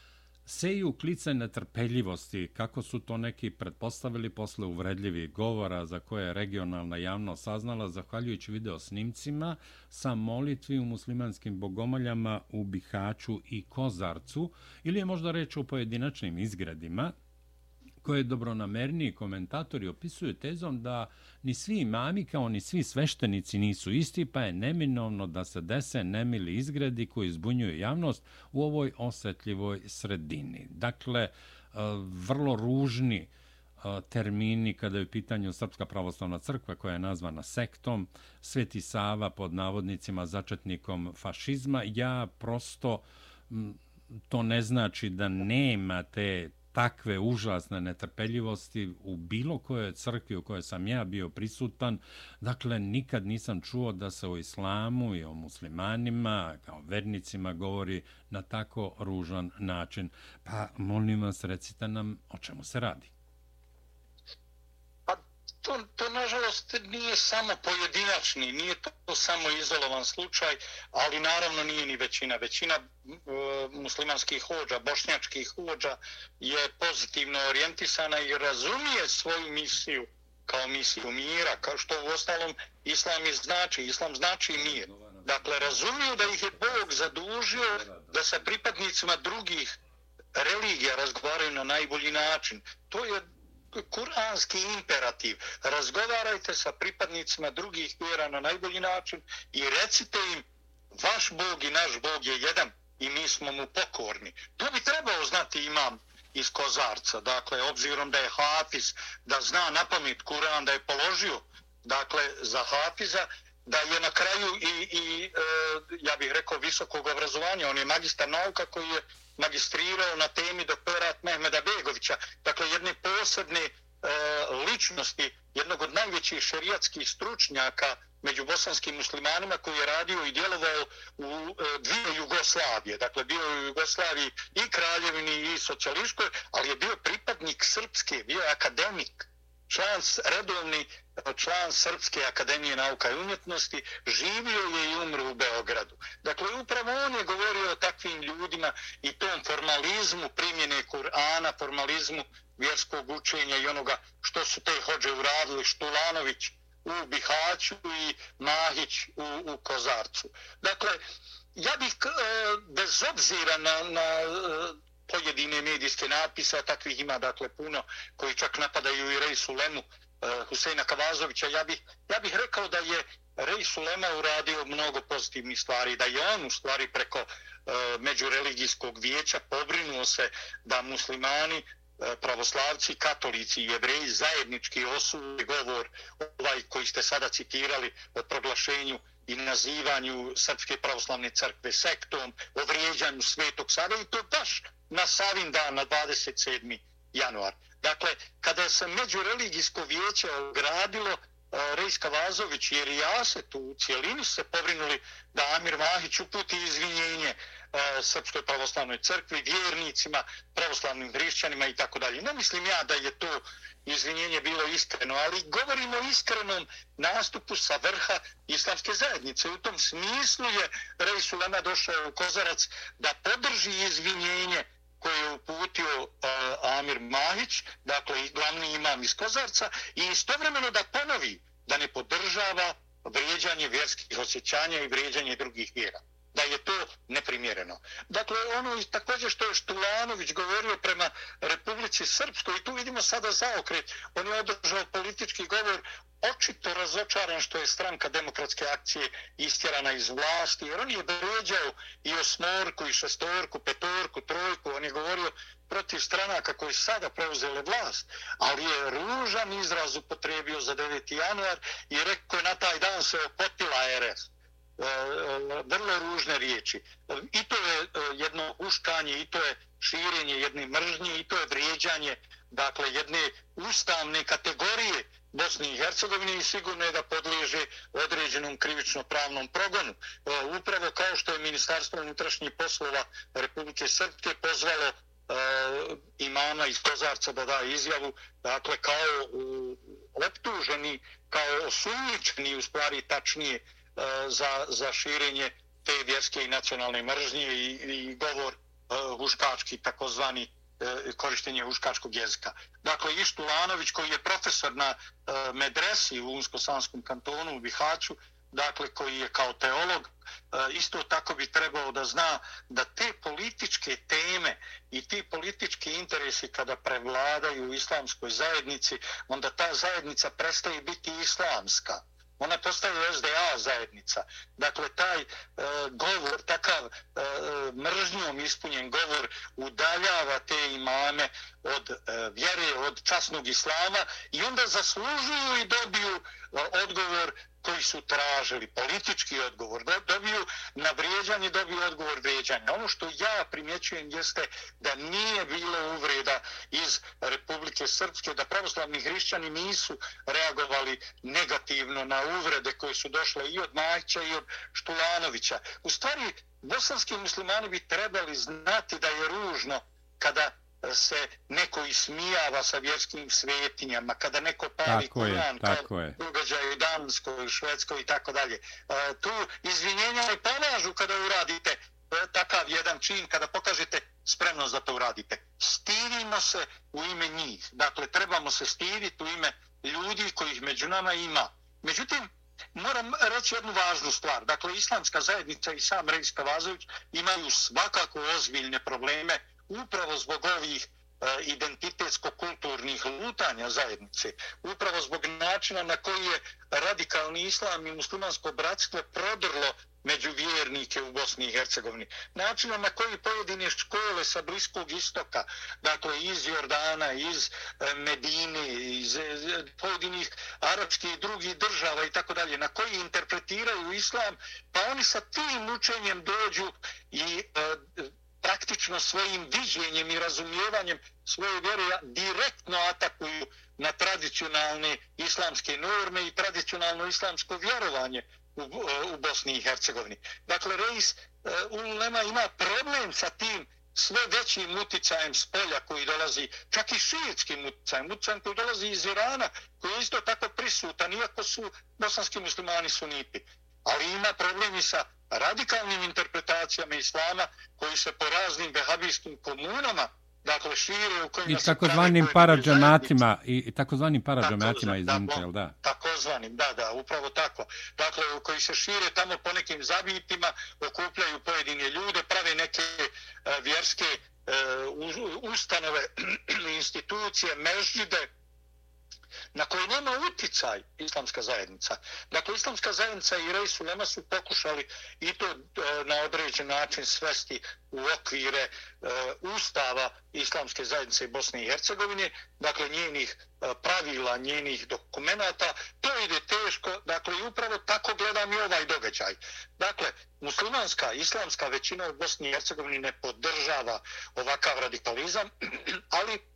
seju klice netrpeljivosti, kako su to neki pretpostavili posle uvredljivih govora za koje je regionalna javnost saznala zahvaljujući video snimcima sa molitvi u muslimanskim bogomoljama u Bihaću i Kozarcu, ili je možda reč o pojedinačnim izgredima, koje dobronamerniji komentatori opisuju tezom da ni svi imami kao ni svi sveštenici nisu isti, pa je neminovno da se dese nemili izgredi koji zbunjuju javnost u ovoj osetljivoj sredini. Dakle, vrlo ružni termini kada je u pitanju Srpska pravoslavna crkva koja je nazvana sektom, Sveti Sava pod navodnicima začetnikom fašizma. Ja prosto, to ne znači da nema te takve užasne netrpeljivosti u bilo kojoj crkvi u kojoj sam ja bio prisutan. Dakle, nikad nisam čuo da se o islamu i o muslimanima kao vernicima govori na tako ružan način. Pa molim vas, recite nam o čemu se radi. To nažalost nije samo pojedinačni, nije to samo izolovan slučaj, ali naravno nije ni većina. Većina muslimanskih hodža, bošnjačkih hodža je pozitivno orijentisana i razumije svoju misiju kao misiju mira, kao što u ostalom islam i znači. Islam znači mir. Dakle, razumiju da ih je Bog zadužio da sa pripadnicima drugih religija razgovaraju na najbolji način. To je kuranski imperativ. Razgovarajte sa pripadnicima drugih vjera na najbolji način i recite im vaš Bog i naš Bog je jedan i mi smo mu pokorni. To bi trebao znati imam iz Kozarca. Dakle, obzirom da je hafiz, da zna napamet Kuran, da je položio dakle, za hafiza, da je na kraju ja bih rekao visokog obrazovanja. On je magistar nauka koji je magistrirao na temi doktorat Mehmeda Begovića, dakle jedne posebne ličnosti, jednog od najvećih šerijatskih stručnjaka među bosanskim muslimanima koji je radio i djelovao u dvije Jugoslavije. Dakle, bio je u Jugoslaviji i Kraljevini i socijalističkoj, ali je bio pripadnik srpske, bio je akademik, redovni član Srpske akademije nauka i umjetnosti, živio je i umro u Beogradu. Dakle, upravo on je govorio o takvim ljudima i tom formalizmu primjene Kur'ana, formalizmu vjerskog učenja i onoga što su te hodže uradili, Štulanović u Bihaću i Mahić u Kozarcu. Dakle, ja bih bez obzira na pojedine medijske napise, takvih ima dakle puno koji čak napadaju i Reisu Lemu Huseina Kavazovića. Ja bih rekao da je Reis Ulema uradio mnogo pozitivnih stvari, da je on u stvari preko međureligijskog vijeća pobrinuo se da muslimani, pravoslavci, katolici i jevreji zajednički osude govor ovaj koji ste sada citirali o proglašenju i nazivanju Srpske pravoslavne crkve sektom, o vrijeđanju Svetog Save i to baš na Savin dan, na 27. januar. Dakle, kada se međureligijsko vijeće ogradilo, Reis Kavazović i Rijaset u cijelini se pobrinuli da Amir Mahić uputi izvinjenje Srpskoj pravoslavnoj crkvi, vjernicima, pravoslavnim hrišćanima i tako dalje. Ne mislim ja da je to izvinjenje bilo iskreno, ali govorimo o iskrenom nastupu sa vrha islamske zajednice. U tom smislu je Reis Ulema došao u Kozarac da podrži izvinjenje koje je uputio Amir Mahić, dakle glavni imam iz Kozarca, i istovremeno da ponovi da ne podržava vrijeđanje vjerskih osjećanja i vrijeđanje drugih vjera. Da je to neprimjereno. Dakle, ono također što je Štulanović govorio prema Republici Srpskoj, i tu vidimo sada zaokret, on je održao politički govor očito razočaran što je stranka Demokratske akcije istjerana iz vlasti, jer on je vrijeđao i osmorku, i šestorku, petorku, trojku, on je govorio protiv stranaka koji sada preuzele vlast, ali je ružan izraz upotrijebio za 9. januar i rekao je na taj dan se opotila RS. Vrlo ružne riječi. I to je jedno uškanje, i to je širenje jedne mržnje, i to je vrijeđanje dakle jedne ustavne kategorije Bosne i Hercegovine i sigurno je da podliježe određenom krivično-pravnom progonu. Upravo kao što je Ministarstvo unutrašnjih poslova Republike Srpske pozvalo imama iz Kozarca da da izjavu, dakle kao optuženi, kao osumnjičeni, u stvari tačnije, za širenje te vjerske i nacionalne mržnje i govor huškački takozvani korištenje huškačkog jezika. Dakle, Ištulanović koji je profesor na medresi u Unsko-Sanskom kantonu u Bihaću, dakle koji je kao teolog, isto tako bi trebao da zna da te političke teme i ti politički interesi kada prevladaju u islamskoj zajednici, onda ta zajednica prestaje biti islamska. Ona postaje SDA zajednica. Dakle, taj govor, takav mržnjom ispunjen govor udaljava te imame od vjere, od časnog islama i onda zaslužuju i dobiju odgovor koji su tražili, politički odgovor, dobiju na vrijeđanje, dobiju odgovor vrijeđanja. Ono što ja primjećujem jeste da nije bilo uvreda iz Republike Srpske, da pravoslavni hrišćani nisu reagovali negativno na uvrede koje su došle i od Majića i od Štulanovića. U stvari, bosanski muslimani bi trebali znati da je ružno kada se neko ismijava sa vjerskim svetinjama, kada neko pali Kuran, kao događaj u Danskoj, Švedskoj i tako dalje. Tu izvinjenja ne pomažu kada uradite takav jedan čin, kada pokažete spremnost da to uradite. Stidimo se u ime njih. Dakle, trebamo se stiditi u ime ljudi kojih među nama ima. Međutim, moram reći jednu važnu stvar. Dakle, islamska zajednica i sam Reis Kavazović imaju svakako ozbiljne probleme upravo zbog ovih identitetsko-kulturnih lutanja zajednice, upravo zbog načina na koji je radikalni islam i muslimansko bratstvo prodrlo među vjernike u Bosni i Hercegovini. Načina na koji pojedine škole sa Bliskog istoka, dakle iz Jordana, iz Medine, iz pojedinih arapskih i drugih država i tako dalje, na koji interpretiraju islam, pa oni sa tim učenjem dođu i praktično svojim viđenjem i razumijevanjem svoje vjere direktno atakuju na tradicionalne islamske norme i tradicionalno islamsko vjerovanje u Bosni i Hercegovini. Dakle, Reis ulema ima problem sa tim sve većim uticajem s polja koji dolazi, čak i šiitskim uticajem koji dolazi iz Irana, koji je isto tako prisutan, iako su bosanski muslimani suniti. Ali ima problem i sa radikalnim interpretacijama islama koji se po raznim vehabijskim komunama, dakle šire u kojima se takozvanim paradžematima i takozvanim paradžematima iz Intel, da. Takozvanim, da, upravo tako. Dakle, koji se šire tamo po nekim zabitima, okupljaju pojedine ljude, prave neke vjerske ustanove, institucije, mežđide, na koje nema uticaj islamska zajednica. Dakle, islamska zajednica i Reis ulema su pokušali i to na određen način svesti u okvire ustava islamske zajednice Bosne i Hercegovine, dakle njenih pravila, njenih dokumenata. To ide teško, dakle i upravo tako gledam i ovaj događaj. Dakle, muslimanska, islamska većina u Bosni i Hercegovini ne podržava ovakav radikalizam, ali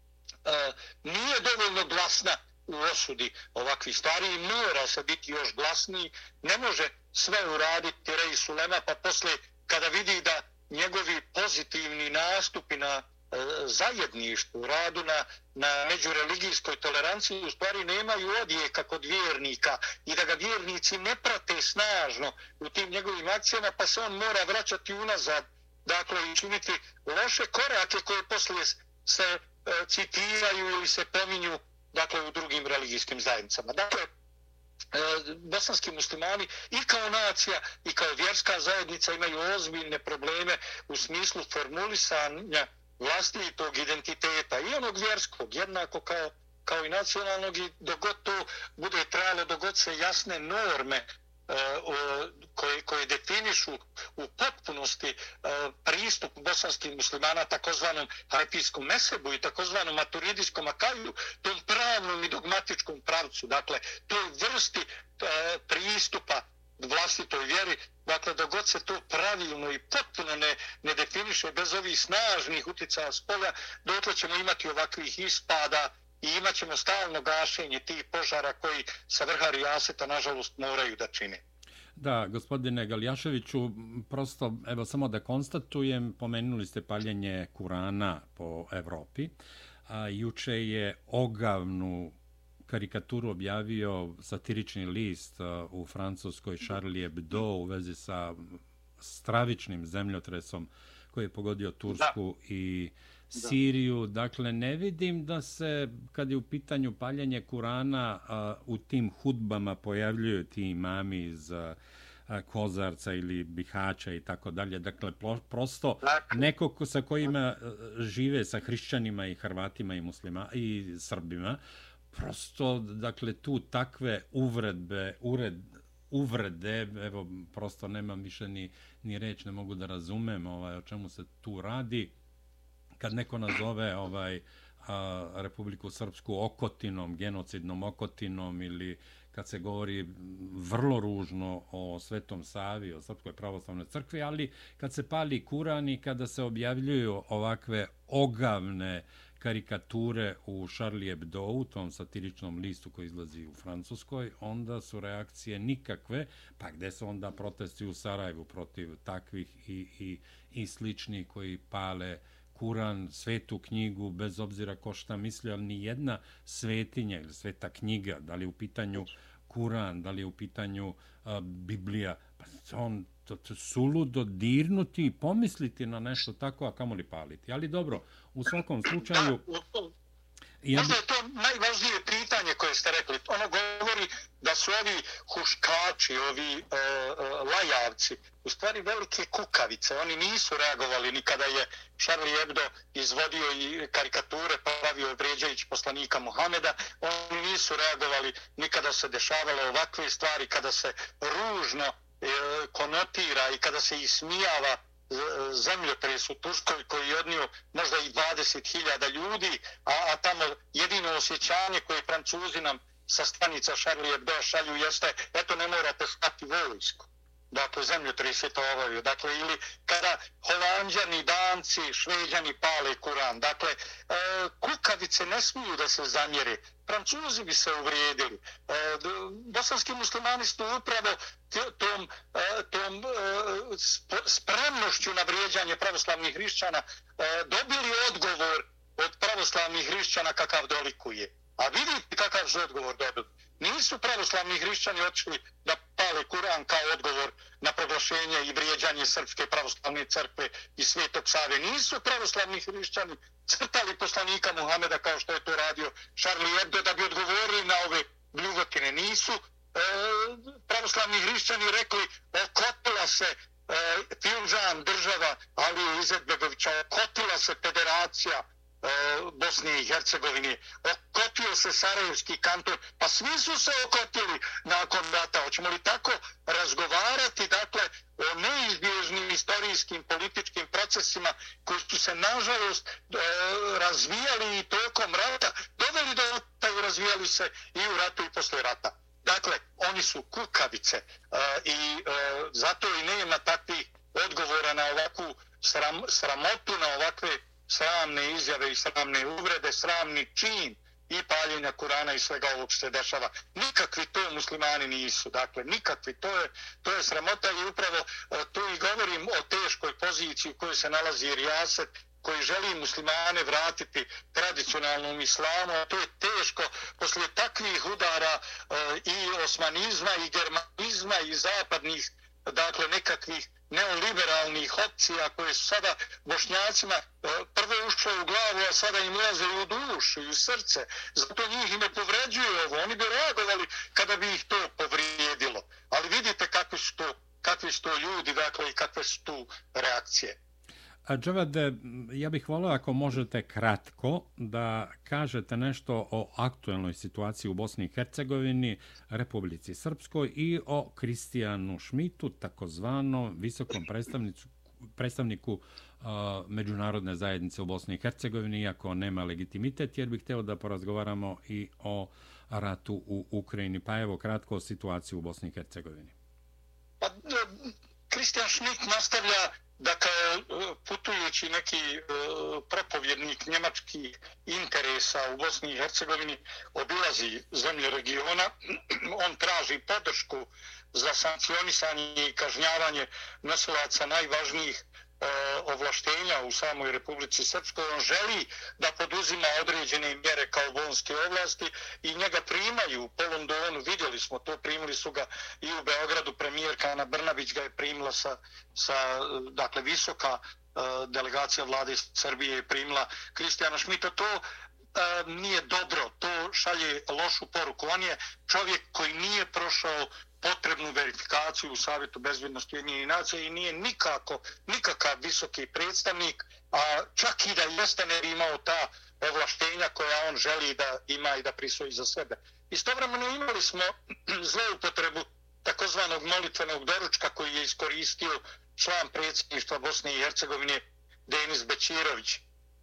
nije dovoljno glasna u osudi ovakvih stvari i mora se biti još glasniji. Ne može sve uraditi Reis ulema, pa posle kada vidi da njegovi pozitivni nastupi na zajedništvu, radu na međureligijskoj toleranciji u stvari nemaju odjeka kod vjernika i da ga vjernici ne prate snažno u tim njegovim akcijama, pa se on mora vraćati unazad, dakle i činiti loše korake koje poslije se citiraju ili se pominju, dakle, u drugim religijskim zajednicama. Dakle, bosanski muslimani i kao nacija i kao vjerska zajednica imaju ozbiljne probleme u smislu formulisanja vlastitog identiteta i onog vjerskog, jednako kao i nacionalnog, i dok god to bude trajalo, dok god se jasne norme koje definišu u potpunosti pristup bosanskih muslimana takozvanom hanefijskom mesebu i takozvanom maturidijskom akaju, tom pravnom i dogmatičkom pravcu, dakle toj vrsti pristupa vlastitoj vjeri, dakle dok god se to pravilno i potpuno ne definiše bez ovih snažnih uticaja s polja, dotle ćemo imati ovakvih ispada i imat ćemo stalno gašenje tih požara koji sa vrha rijaseta nažalost moraju da čine. Da, gospodine Galjaševiću, prosto, evo samo da konstatujem, pomenuli ste paljenje Kurana po Evropi, a juče je ogavnu karikaturu objavio satirični list u Francuskoj Charlie Hebdo u vezi sa stravičnim zemljotresom koji je pogodio Tursku i Siriju. Dakle, ne vidim da se, kad je u pitanju paljenje Kurana, u tim hudbama pojavljuju ti imami iz Kozarca ili Bihaća i tako dalje. Dakle, prosto neko sa kojima žive, sa hrišćanima i Hrvatima i muslima i Srbima, prosto, dakle, tu takve uvrede, evo, prosto nemam više ni reč, ne mogu da razumem o čemu se tu radi. Kad neko nazove Republiku Srpsku okotinom, genocidnom okotinom, ili kad se govori vrlo ružno o Svetom Savi, o Srpskoj pravoslavnoj crkvi, ali kad se pali Kuran i kada se objavljuju ovakve ogavne karikature u Charlie Hebdo, u tom satiričnom listu koji izlazi u Francuskoj, onda su reakcije nikakve, pa gde su onda protesti u Sarajevu protiv takvih i sličnih koji pale Kuran, svetu knjigu, bez obzira ko šta misli, ali ni jedna svetinja ili sveta knjiga, da li je u pitanju Kuran, da li je u pitanju Biblija, pa on suludo dirnuti i pomisliti na nešto tako, a kamoli paliti. Ali dobro, u svakom slučaju... Možda je to najvažnije pitanje koje ste rekli. Ono govori da su ovi huškači, ovi lajavci, u stvari velike kukavice. Oni nisu reagovali ni kada je Charlie Hebdo izvodio i karikature pravio vrijeđajući poslanika Muhameda. Oni nisu reagovali ni kada se dešavale ovakve stvari, kada se ružno konotira i kada se ismijava zemljotres u Turskoj koji je odnio možda i 20.000 ljudi, a tamo jedino osjećanje koje Francuzi nam sa stanica Charlie Hebdo šalju jeste, eto, ne morate stati vojsku. Dakle, zemljotres je to obavio. Dakle, ili kada Holanđani, Danci, Šveđani pale Kuran. Dakle, kukavice ne smiju da se zamjere. Francuzi bi se uvrijedili. Bosanski muslimani su upravo tom spremnošću na vrijeđanje pravoslavnih hrišćana dobili odgovor od pravoslavnih hrišćana kakav dolikuje. A vidite kakav su odgovor dobili. Nisu pravoslavni hrišćani otišli da pale Kuran kao odgovor na proglašenje i vrijeđanje Srpske pravoslavne crkve i Svetog Save. Nisu pravoslavni hrišćani crtali poslanika Muhameda kao što je to radio Charlie Hebdo da bi odgovorili na ove bljuvotine. Nisu pravoslavni hrišćani rekli okotila se Filžan, država Alije Izetbegovića, okotila se federacija Bosne i Hercegovine, okotio se Sarajevski kanton, pa svi su se okotili nakon rata. Hoćemo li tako razgovarati, dakle, o neizbježnim istorijskim političkim procesima koji su se, nažalost, razvijali i tokom rata, doveli do rata i razvijali se i u ratu i posle rata. Dakle, oni su kukavice i zato i nema takvih odgovora na ovakvu sramotu, na ovakve sramne izjave i sramne uvrede, sramni čin i paljenja Kurana i svega ovog što se dešava. Nikakvi to muslimani nisu. Dakle, nikakvi. To je sramota i upravo tu i govorim o teškoj poziciji u kojoj se nalazi Rijaset, koji želi muslimane vratiti tradicionalnom islamu. To je teško poslije takvih udara i osmanizma i germanizma i zapadnih, dakle, nekakvih neoliberalnih opcija koje su sada Bošnjacima prvo ušle u glavu, a sada im ulaze u dušu i u srce. Zato njih i ne povređuju ovo. Oni bi reagovali kada bi ih to povrijedilo. Ali vidite kakvi su to ljudi, dakle, i kakve su tu reakcije. Dževade, ja bih volio ako možete kratko da kažete nešto o aktuelnoj situaciji u Bosni i Hercegovini, Republici Srpskoj i o Kristijanu Šmitu, takozvanom visokom predstavniku međunarodne zajednice u Bosni i Hercegovini, iako nema legitimitet, jer bih hteo da porazgovaramo i o ratu u Ukrajini. Pa evo kratko o situaciji u Bosni i Hercegovini. Kristijan Šmit nastavlja da kao putujući neki propovjednik njemačkih interesa u Bosni i Hercegovini obilazi zemlje regiona. On traži podršku za sankcionisanje i kažnjavanje nosilaca najvažnijih ovlaštenja u samoj Republici Srpskoj. On želi da poduzima određene mjere kao bonske ovlasti i njega primaju po Londonu. Vidjeli smo to, primili su ga i u Beogradu. Premijerka Ana Brnabić ga je primila sa dakle, visoka delegacija vlade Srbije je primila Kristijana Šmita. To nije dobro, to šalje lošu poruku. On je čovjek koji nije prošao potrebnu verifikaciju u Savjetu bezbjednosti Ujedinjenih nacija i nije nikakav visoki predstavnik, a čak i da jeste ne bi imao ta ovlaštenja koja on želi da ima i da prisvoji za sebe. Istovremeno imali smo zloupotrebu takozvanog molitvenog doručka koji je iskoristio član predsjedništva Bosne i Hercegovine Denis Bećirović.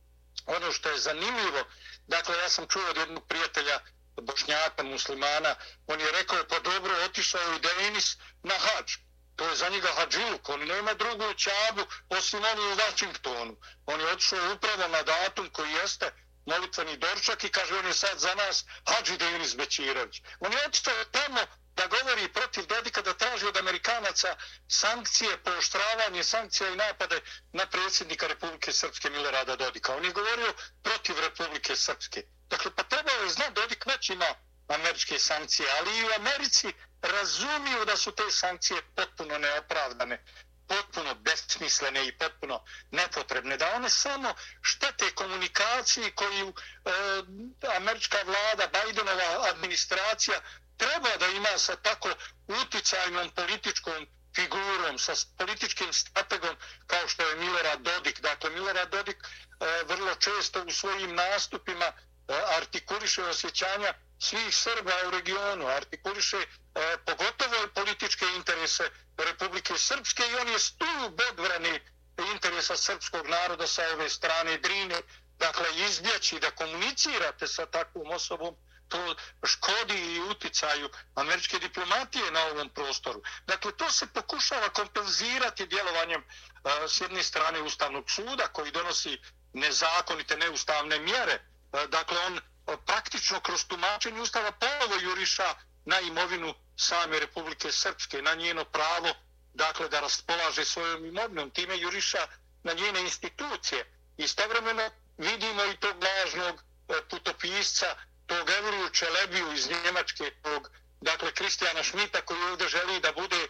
Ono što je zanimljivo, dakle ja sam čuo od jednog prijatelja Bošnjaka, muslimana, on je rekao pa dobro, otišao i Denis na hadž. To je za njega hadžiluk, on nema drugu ćabu osim oni u Washingtonu. On je otišao upravo na datum koji jeste molitveni doručak i kaže on je sad za nas hadži Denis Bećirović. On je otišao tamo da govori protiv Dodika, da traži od Amerikanaca sankcije, pooštravanje sankcija i napade na predsjednika Republike Srpske Milorada Dodika. On je govorio protiv Republike Srpske. Dakle, pa trebao je znati, Dodik već ima američke sankcije, ali i u Americi razumiju da su te sankcije potpuno neopravdane, potpuno besmislene i potpuno nepotrebne, da one samo štete komunikaciji koju američka vlada, Bidenova administracija treba da ima sa tako uticajnom političkom figurom, sa političkim strategom kao što je Milorad Dodik. Dakle, Milorad Dodik vrlo često u svojim nastupima artikuliše osjećanja svih Srba u regionu, artikuliše pogotovo političke interese Republike Srpske i on je stup odbrane interesa srpskog naroda sa ove strane Drine. Dakle, izbjeći da komunicirate sa takvom osobom, to škodi i uticaju američke diplomatije na ovom prostoru. Dakle, to se pokušava kompenzirati djelovanjem s jedne strane Ustavnog suda koji donosi nezakonite, neustavne mjere. Dakle, on praktično kroz tumačenje Ustava ponovo juriša na imovinu same Republike Srpske, na njeno pravo, dakle, da raspolaže svojom imovinom, time juriša na njene institucije. Istovremeno vidimo i tog lažnog putopisca, tog Evriju Čelebiju iz Njemačke, tog, dakle, Kristijana Šmita koji ovdje želi da bude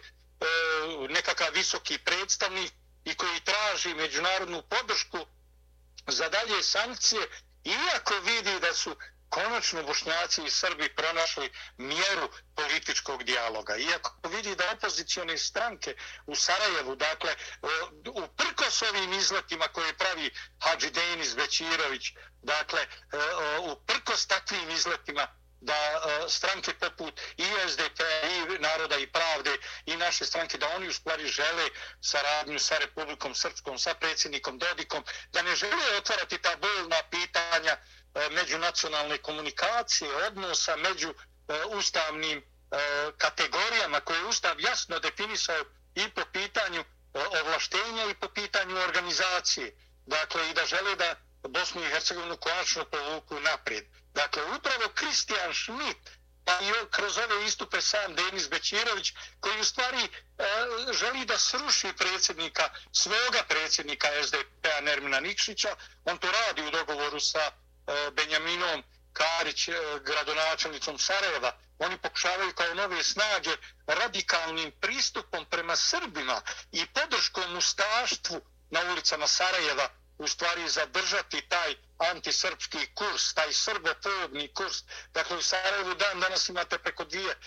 nekakav visoki predstavnik i koji traži međunarodnu podršku za dalje sankcije, iako vidi da su konačno Bošnjaci i Srbi pronašli mjeru političkog dijaloga. Iako vidi da opozicione stranke u Sarajevu, dakle, uprkos ovim izletima koje pravi hadži Denis Bećirović, dakle, uprkos takvim izletima da stranke poput i SDP i Naroda i Pravde i naše stranke, da oni u stvari žele saradnju sa Republikom Srpskom, sa predsjednikom Dodikom, da ne žele otvarati ta bolna pitanja međunacionalne komunikacije, odnosa među ustavnim kategorijama koje je Ustav jasno definisao i po pitanju ovlaštenja i po pitanju organizacije. Dakle, i da žele da Bosnu i Hercegovinu konačno povuku naprijed. Dakle, upravo Kristijan Šmit, pa i kroz ove istupe sam Denis Bećirović, koji u stvari želi da sruši predsjednika, svoga predsjednika SDP-a Nermina Nikšića, on to radi u dogovoru sa Benjaminom Karić, gradonačelnicom Sarajeva. Oni pokušavaju kao nove snage radikalnim pristupom prema Srbima i podrškom ustaštvu na ulicama Sarajeva u stvari zadržati taj antisrpski kurs, taj srbofobni kurs. Dakle, u Sarajevu dan danas imate preko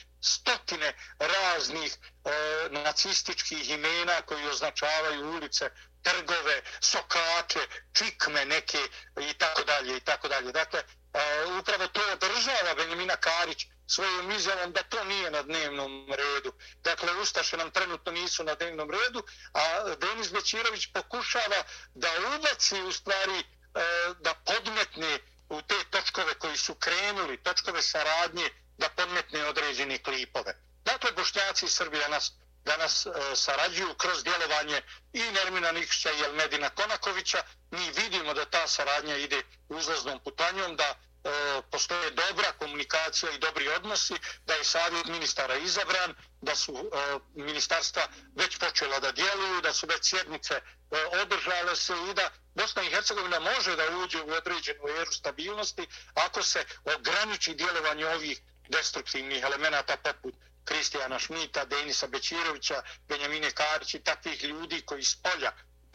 200 raznih nacističkih imena koji označavaju ulice, trgove, sokake, čikme neke i tako dalje i tako dalje. Dakle, upravo to održava Benjamina Karić svojom izjavom da to nije na dnevnom redu. Dakle, ustaše nam trenutno nisu na dnevnom redu, a Denis Bećirović pokušava da ubaci u stvari, da podmetne u te točkove koji su krenuli, točkove saradnje, da podmetne određene klipove. Dakle, Bošnjaci i Srbi danas sarađuju kroz djelovanje i Nermina Nikšića i Elmedina Konakovića. Mi vidimo da ta saradnja ide uzlaznom putanjom, da postoje dobra komunikacija i dobri odnosi, da je savjet ministara izabran, da su ministarstva već počela da djeluju, da su već sjednice održale se i da Bosna i Hercegovina može da uđe u određenu eru stabilnosti ako se ograniči djelovanje ovih destruktivnih elemenata poput Kristijana Šmita, Denisa Bećirovića, Benjamine Karić i takvih ljudi koji s polja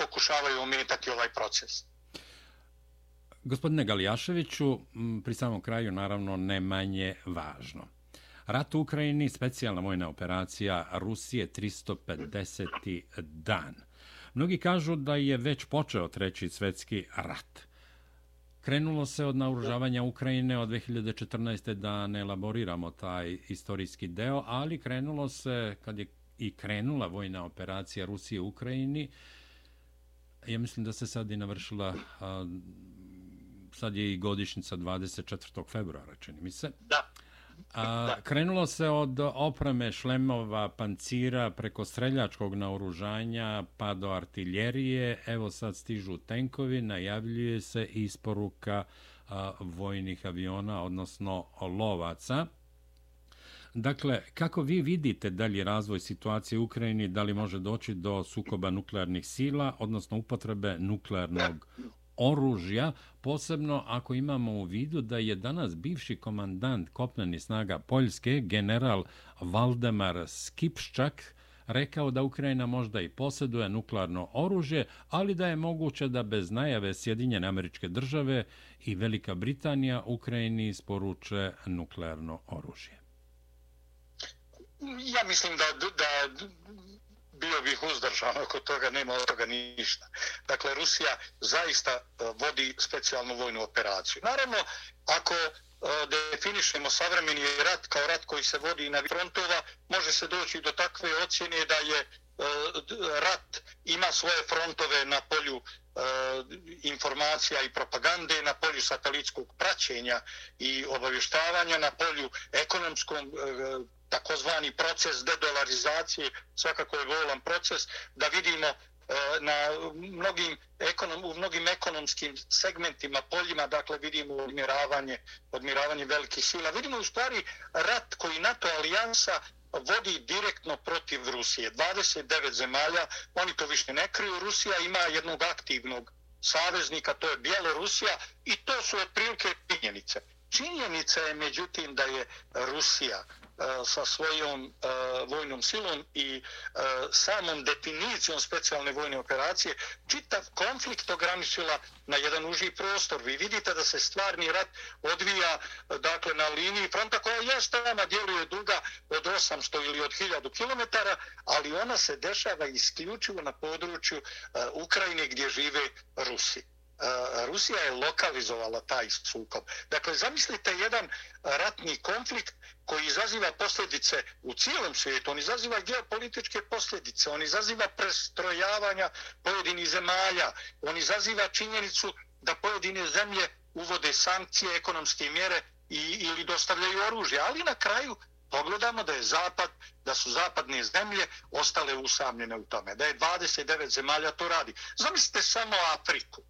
pokušavaju ometati ovaj proces. Gospodine Galijaševiću, pri samom kraju naravno ne manje važno. Rat u Ukrajini, specijalna vojna operacija Rusije, 350. dan. Mnogi kažu da je već počeo Treći svjetski rat. Krenulo se od naoružavanja Ukrajine od 2014. da ne elaboriramo taj istorijski deo, ali krenulo se, kad je i krenula vojna operacija Rusije u Ukrajini, ja mislim da se sad i navršila, sad je i godišnjica 24. februara, čini mi se. Da. Krenulo se od opreme, šlemova, pancira, preko streljačkog naoružanja pa do artiljerije. Evo sad stižu tenkovi, najavljuje se isporuka vojnih aviona, odnosno lovaca. Dakle, kako vi vidite dalje razvoj situacije u Ukrajini, da li može doći do sukoba nuklearnih sila, odnosno upotrebe nuklearnog oružja, posebno ako imamo u vidu da je danas bivši komandant kopnenih snaga Poljske, general Valdemar Skipščak, rekao da Ukrajina možda i posjeduje nuklearno oružje, ali da je moguće da bez najave Sjedinjene Američke Države i Velika Britanija Ukrajini isporuče nuklearno oružje. Ja mislim da bio bih uzdržan oko toga, nema od toga ništa. Dakle, Rusija zaista vodi specijalnu vojnu operaciju. Naravno, ako definišemo savremeni rat kao rat koji se vodi na frontova, može se doći do takve ocjene da je rat ima svoje frontove na polju informacija i propagande, na polju satelitskog praćenja i obavještavanja, na polju ekonomskom, takozvani proces dedolarizacije, svakako je bolan proces, da vidimo u mnogim ekonomskim segmentima, poljima, dakle vidimo odmiravanje velikih sila. Vidimo u stvari rat koji NATO alijansa vodi direktno protiv Rusije. 29 zemalja, oni to više ne kriju. Rusija ima jednog aktivnog saveznika, to je Bjelorusija, i to su otprilike činjenice. Činjenica je međutim da je Rusija sa svojom vojnom silom i samom definicijom specijalne vojne operacije čitav konflikt ograničila na jedan uži prostor. Vi vidite da se stvarni rat odvija dakle na liniji fronta koja jeste nama djeluje duga od 800 ili od 1000 km, ali ona se dešava isključivo na području Ukrajine gdje žive Rusi. Rusija je lokalizovala taj sukob. Dakle, zamislite jedan ratni konflikt koji izaziva posljedice u cijelom svijetu, on izaziva geopolitičke posljedice, on izaziva prestrojavanja pojedinih zemalja, on izaziva činjenicu da pojedine zemlje uvode sankcije, ekonomske mjere ili dostavljaju oružje, ali na kraju pogledamo da su zapadne zemlje ostale usamljene u tome, da je 29 zemalja to radi. Zamislite samo Afriku.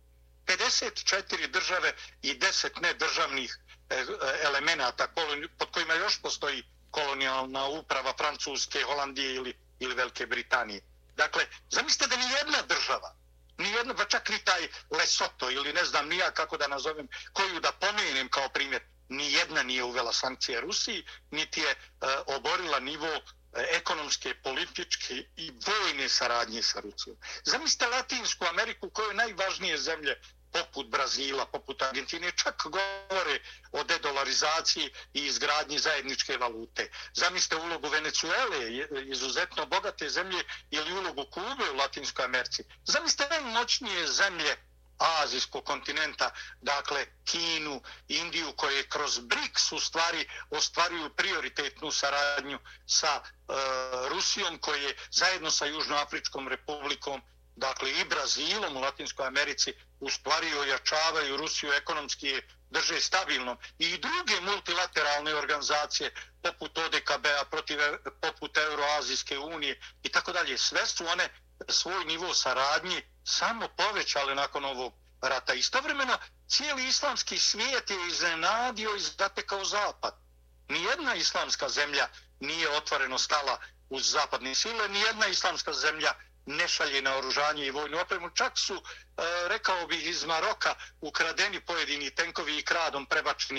54 države i 10 nedržavnih elemenata pod kojima još postoji kolonijalna uprava Francuske, Holandije ili Velike Britanije. Dakle, zamislite da nijedna država, pa čak ni taj Lesoto ili ne znam nija kako da nazovem, koju da pomenem kao primjer, nijedna nije uvela sankcije Rusiji, niti je oborila nivo ekonomske, političke i vojne saradnje sa Rusijom. Zamislite Latinsku Ameriku, koje najvažnije zemlje poput Brazila, poput Argentine, čak govore o dedolarizaciji i izgradnji zajedničke valute. Zamislite ulogu Venezuele, izuzetno bogate zemlje, ili ulogu Kube u Latinskoj Americi. Zamislite najmoćnije zemlje azijskog kontinenta, dakle Kinu, Indiju, koje kroz BRICS u stvari ostvaruju prioritetnu saradnju sa Rusijom, koje zajedno sa Južnoafričkom republikom, dakle i Brazilom u Latinskoj Americi, u stvari ojačavaju Rusiju ekonomski, drže stabilnom, i druge multilateralne organizacije poput ODKB-a, poput Euroazijske unije i tako dalje. Sve su one svoj nivo saradnji samo povećale nakon ovog rata. Istovremeno, cijeli islamski svijet je iznenadio i zatekao zapad. Nijedna islamska zemlja nije otvoreno stala uz zapadne sile, nijedna islamska zemlja ne šalje naoružanje i vojnu opremu. Čak su, rekao bih, iz Maroka ukradeni pojedini tenkovi i kradom prebačeni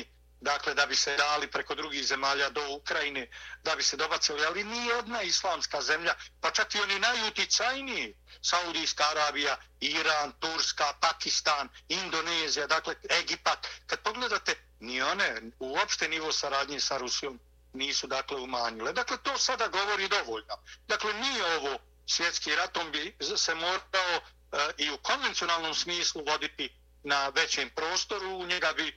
dakle da bi se dali preko drugih zemalja do Ukrajine, da bi se dobacili, ali ni jedna islamska zemlja, pa čak i oni najuticajniji, Saudijska Arabija, Iran, Turska, Pakistan, Indonezija, dakle Egipat, kad pogledate, ni one uopšte nivo saradnje sa Rusijom nisu dakle umanjile. Dakle, to sada govori dovoljno. Dakle, nije ovo svjetski rat, on bi se morao i u konvencionalnom smislu voditi na većem prostoru, u njega bi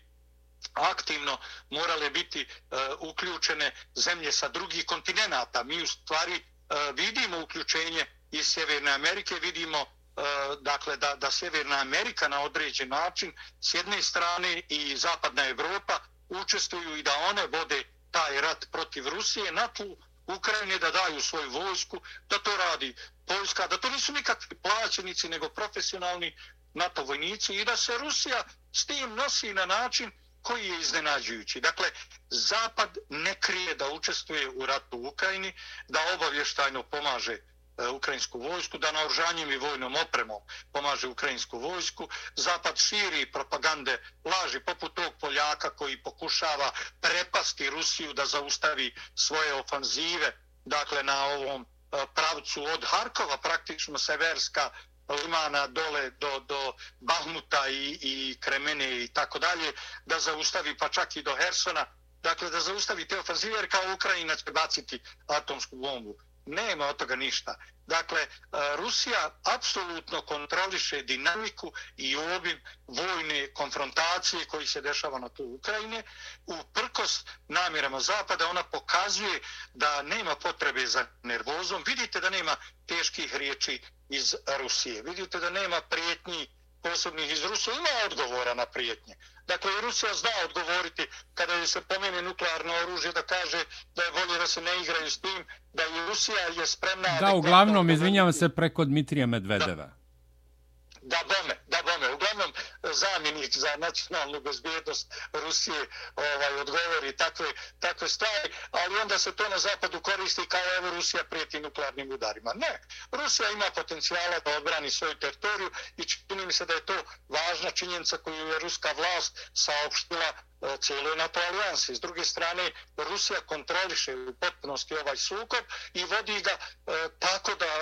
aktivno morale biti uključene zemlje sa drugih kontinenata. Mi u stvari vidimo uključenje iz Sjeverne Amerike, vidimo dakle da Sjeverna Amerika na određen način s jedne strane i Zapadna Evropa učestvuju i da one vode taj rat protiv Rusije na tlu Ukrajine, da daju svoju vojsku, da to radi Poljska, da to nisu nikakvi plaćenici nego profesionalni NATO vojnici i da se Rusija s tim nosi na način koji je iznenađujući. Dakle, Zapad ne krije da učestvuje u ratu u Ukrajini, da obavještajno pomaže ukrajinsku vojsku, da naoružanjem i vojnom opremom pomaže ukrajinsku vojsku. Zapad širi propagande laži poput tog Poljaka koji pokušava prepasti Rusiju da zaustavi svoje ofanzive, dakle na ovom pravcu od Harkova, praktično severska Limana dole do Bahmuta i Kremene i tako dalje, da zaustavi pa čak i do Hersona, dakle da zaustavi te ofanzive jer kao Ukrajina će baciti atomsku bombu. Nema od toga ništa. Dakle, Rusija apsolutno kontroliše dinamiku i obim vojne konfrontacije koji se dešava na tlu Ukrajine. Uprkos namjerama Zapada ona pokazuje da nema potrebe za nervozom. Vidite da nema teških riječi iz Rusije. Vidite da nema prijetnji posebnih iz Rusije. Ima odgovora na prijetnje. Dakle, Rusija zna odgovoriti kada je se pomene nuklearno oružje da kaže da je bolje da se ne igraju s tim, da i Rusija je spremna... Da, uglavnom, izvinjavam se, preko Dmitrija Medvedeva. Da bome. Uglavnom, zamjenik za nacionalnu bezbjednost Rusije odgovori takve stvari, ali onda se to na Zapadu koristi kao evo Rusija prijeti nuklearnim udarima. Ne, Rusija ima potencijala da odbrani svoju teritoriju i čini mi se da je to važna činjenica koju je ruska vlast saopštila cijeloj NATO alijansi. S druge strane, Rusija kontroliše u potpunosti ovaj sukob i vodi ga tako da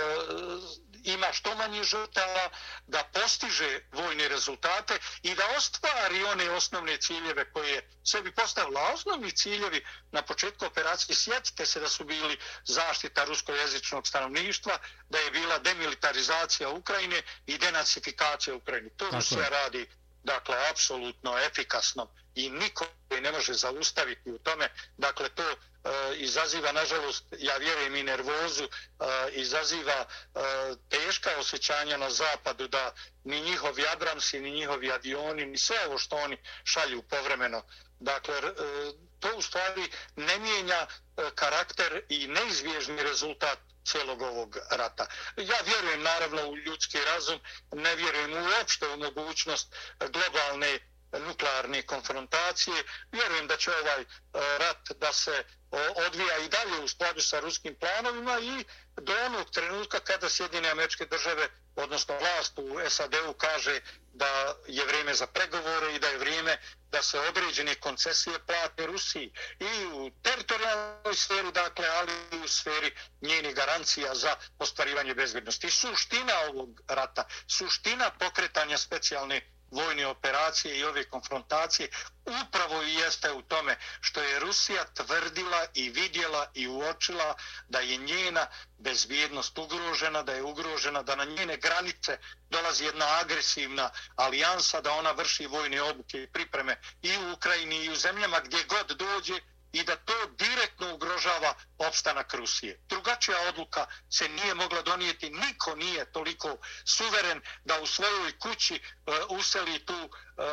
ima što manje žrtava, da postiže vojne rezultate i da ostvari one osnovne ciljeve koje je sebi postavila. Osnovni ciljevi na početku operacije, sjetite se da su bili zaštita ruskojezičnog stanovništva, da je bila demilitarizacija Ukrajine i denacifikacija Ukrajine. To Rusija radi, dakle, apsolutno efikasno i niko ne može zaustaviti u tome. Dakle, to izaziva, nažalost, ja vjerujem i nervozu, izaziva teška osjećanja na zapadu da ni njihovi Abramsi, ni njihovi avioni, ni sve ovo što oni šalju povremeno. Dakle, to u stvari ne mijenja karakter i neizbježni rezultat cijelog ovog rata. Ja vjerujem naravno u ljudski razum, ne vjerujem uopšte u mogućnost globalne nuklearne konfrontacije. Vjerujem da će ovaj rat da se odvija i dalje u skladu sa ruskim planovima i do onog trenutka kada Sjedinjene Američke Države, odnosno vlast u SAD-u kaže da je vrijeme za pregovore i da je vrijeme da se određene koncesije plate Rusiji i u teritorijalnoj sferi, dakle, ali i u sferi njenih garancija za ostvarivanje bezbjednosti. Suština ovog rata, suština pokretanja specijalne vojne operacije i ove konfrontacije upravo i jeste u tome što je Rusija tvrdila i vidjela i uočila da je njena bezbjednost ugrožena, da je ugrožena, da na njene granice dolazi jedna agresivna alijansa, da ona vrši vojne obuke i pripreme i u Ukrajini i u zemljama gdje god dođe i da to direktno ugrožava opstanak Rusije. Drugačija odluka se nije mogla donijeti, niko nije toliko suveren da u svojoj kući useli tu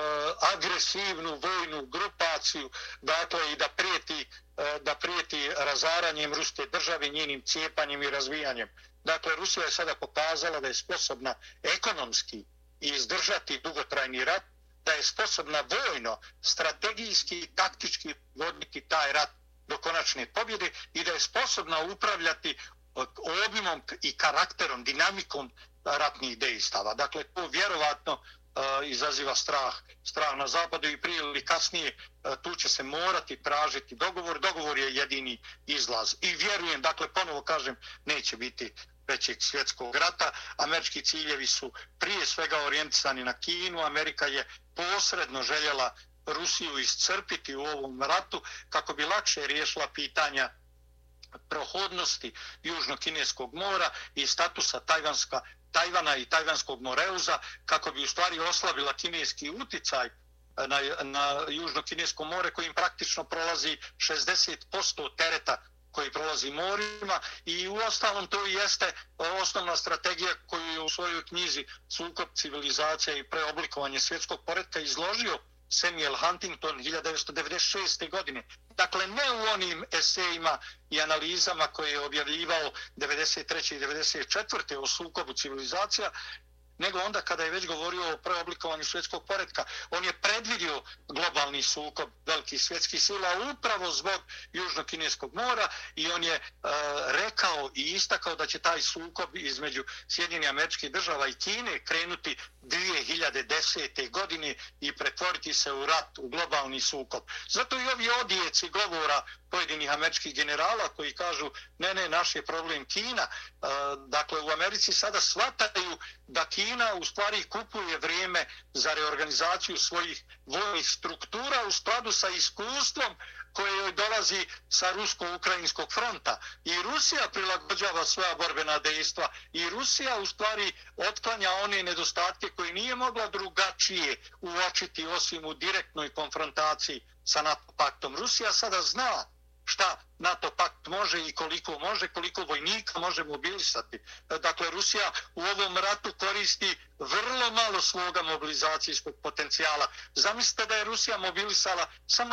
agresivnu vojnu grupaciju, dakle i da prijeti razaranjem ruske države, njenim cijepanjem i razvijanjem. Dakle, Rusija je sada pokazala da je sposobna ekonomski izdržati dugotrajni rat, da je sposobna vojno, strategijski i taktički voditi taj rat do konačne pobjede i da je sposobna upravljati obimom i karakterom, dinamikom ratnih dejstava. Dakle, to vjerovatno izaziva strah na zapadu i prije ili kasnije tu će se morati tražiti dogovor. Dogovor je jedini izlaz i vjerujem, dakle ponovo kažem, neće biti trećeg svjetskog rata. Američki ciljevi su prije svega orijentisani na Kinu. Amerika je posredno željela Rusiju iscrpiti u ovom ratu kako bi lakše riješila pitanja prohodnosti Južno-Kineskog mora i statusa Tajvana i Tajvanskog Moreuza, kako bi u stvari oslabila kineski uticaj na Južno-Kinesko more, kojim praktično prolazi 60% tereta koji prolazi morima i u ostalom to jeste osnovna strategija koju je u svojoj knjizi Sukob civilizacija i preoblikovanje svjetskog poretka izložio Samuel Huntington 1996. godine. Dakle, ne u onim esejima i analizama koje je objavljivao 1993. i 1994. o sukobu civilizacija, nego onda kada je već govorio o preoblikovanju svjetskog poretka. On je predvidio globalni sukob velikih svjetskih sila upravo zbog Južno-Kineskog mora i on je rekao i istakao da će taj sukob između Sjedinjenih Američkih Država i Kine krenuti 2010. godine i pretvoriti se u rat, u globalni sukob. Zato i ovi odjeci govora pojedinih američkih generala koji kažu ne, naš je problem Kina. Dakle, u Americi sada shvataju da Kina u stvari kupuje vrijeme za reorganizaciju svojih vojnih struktura u skladu sa iskustvom koje joj dolazi sa rusko-ukrajinskog fronta. I Rusija prilagođava svoja borbena dejstva i Rusija u stvari otklanja one nedostatke koje nije mogla drugačije uočiti osim u direktnoj konfrontaciji sa NATO paktom. Rusija sada zna šta NATO pakt može i koliko vojnika može mobilisati. Dakle, Rusija u ovom ratu koristi vrlo malo svoga mobilizacijskog potencijala. Zamislite da je Rusija mobilisala samo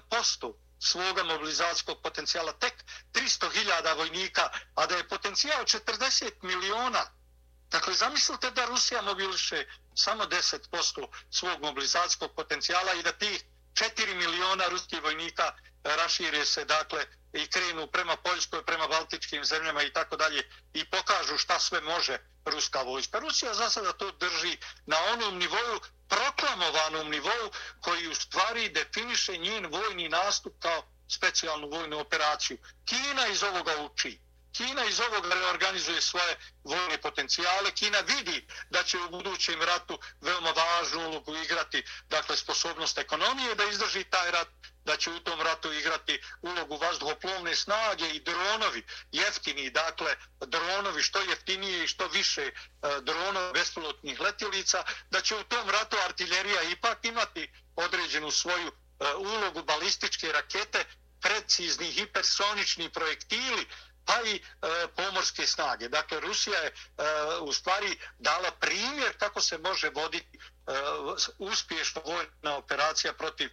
1% svoga mobilizacijskog potencijala, tek 300.000 vojnika, a da je potencijal 40 miliona. Dakle, zamislite da Rusija mobiliše samo 10% svog mobilizacijskog potencijala i da tih 4 miliona ruskih vojnika rašire se, dakle, i krenu prema Poljskoj, prema Baltičkim zemljama i tako dalje i pokažu šta sve može ruska vojska. Rusija za sada to drži na onom nivou, proklamovanom nivou koji u stvari definiše njen vojni nastup kao specijalnu vojnu operaciju. Kina iz ovoga uči. Kina iz ovoga reorganizuje svoje vojne potencijale. Kina vidi da će u budućem ratu veoma važnu ulogu igrati, dakle, sposobnost ekonomije da izdrži taj rat, da će u tom ratu igrati ulogu vazduhoplovne snage i dronovi, jeftini, dakle, dronovi, što jeftinije i što više dronova bespilotnih letjelica, da će u tom ratu artiljerija ipak imati određenu svoju ulogu, balističke rakete, precizni hipersonični projektili, pa i pomorske snage. Dakle, Rusija je u stvari dala primjer kako se može voditi uspješno vojna operacija protiv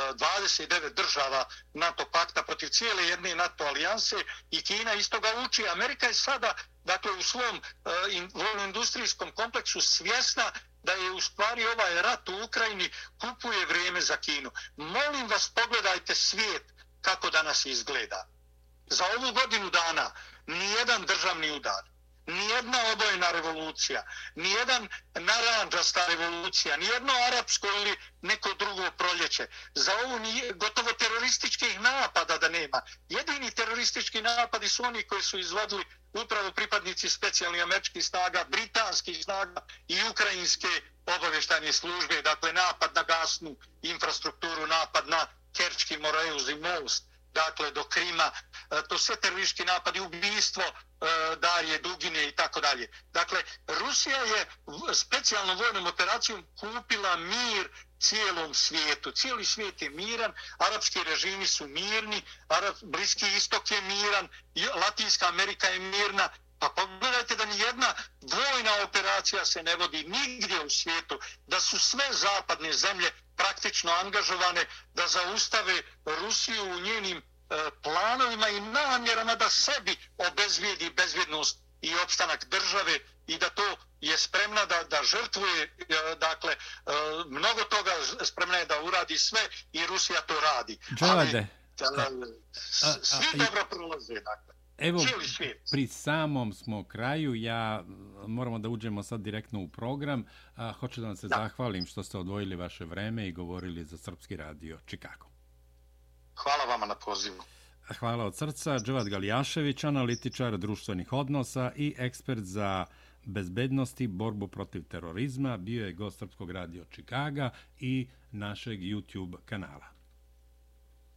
29 država NATO pakta, protiv cijele jedne NATO alijanse i Kina iz toga uči. Amerika je sada, dakle, u svom vojno-industrijskom kompleksu svjesna da je u stvari ovaj rat u Ukrajini kupuje vrijeme za Kinu. Molim vas, pogledajte svijet kako danas izgleda. Za ovu godinu dana nijedan državni udar, nijedna obojena revolucija, nijedan narandžasta revolucija, nijedno arapsko ili neko drugo proljeće. Za ovu gotovo terorističkih napada da nema. Jedini teroristički napadi su oni koji su izvodili upravo pripadnici specijalnih američkih snaga, britanskih snaga i ukrajinske obavještajne službe. Dakle, napad na gasnu infrastrukturu, napad na Kerčki Moreuz i most, dakle, do Krima, to sve teroristički napadi, ubistvo Darije Dugine i tako dalje. Dakle, Rusija je specijalnom vojnom operacijom kupila mir cijelom svijetu. Cijeli svijet je miran, arapski režimi su mirni, Bliski istok je miran, Latinska Amerika je mirna. Pa pogledajte da nijedna vojna operacija se ne vodi nigdje u svijetu, da su sve zapadne zemlje praktično angažovane da zaustave Rusiju u njenim planovima i namjerama da sebi obezvijedi bezvjednost i opstanak države i da to je spremna da žrtvuje, dakle, mnogo toga spremna je da uradi sve i Rusija to radi. Dželade. Svi dobro prolaze, dakle. Evo, cijeli svijet. pri samom smo kraju, moramo da uđemo sad direktno u program. Hoću da vam se zahvalim što ste odvojili vaše vreme i govorili za Srpski radio Chicago. Hvala vama na pozivu. Hvala od srca. Dževad Galjašević, analitičar društvenih odnosa i ekspert za bezbednost i borbu protiv terorizma, bio je gost Srpskog radio Chicaga i našeg YouTube kanala.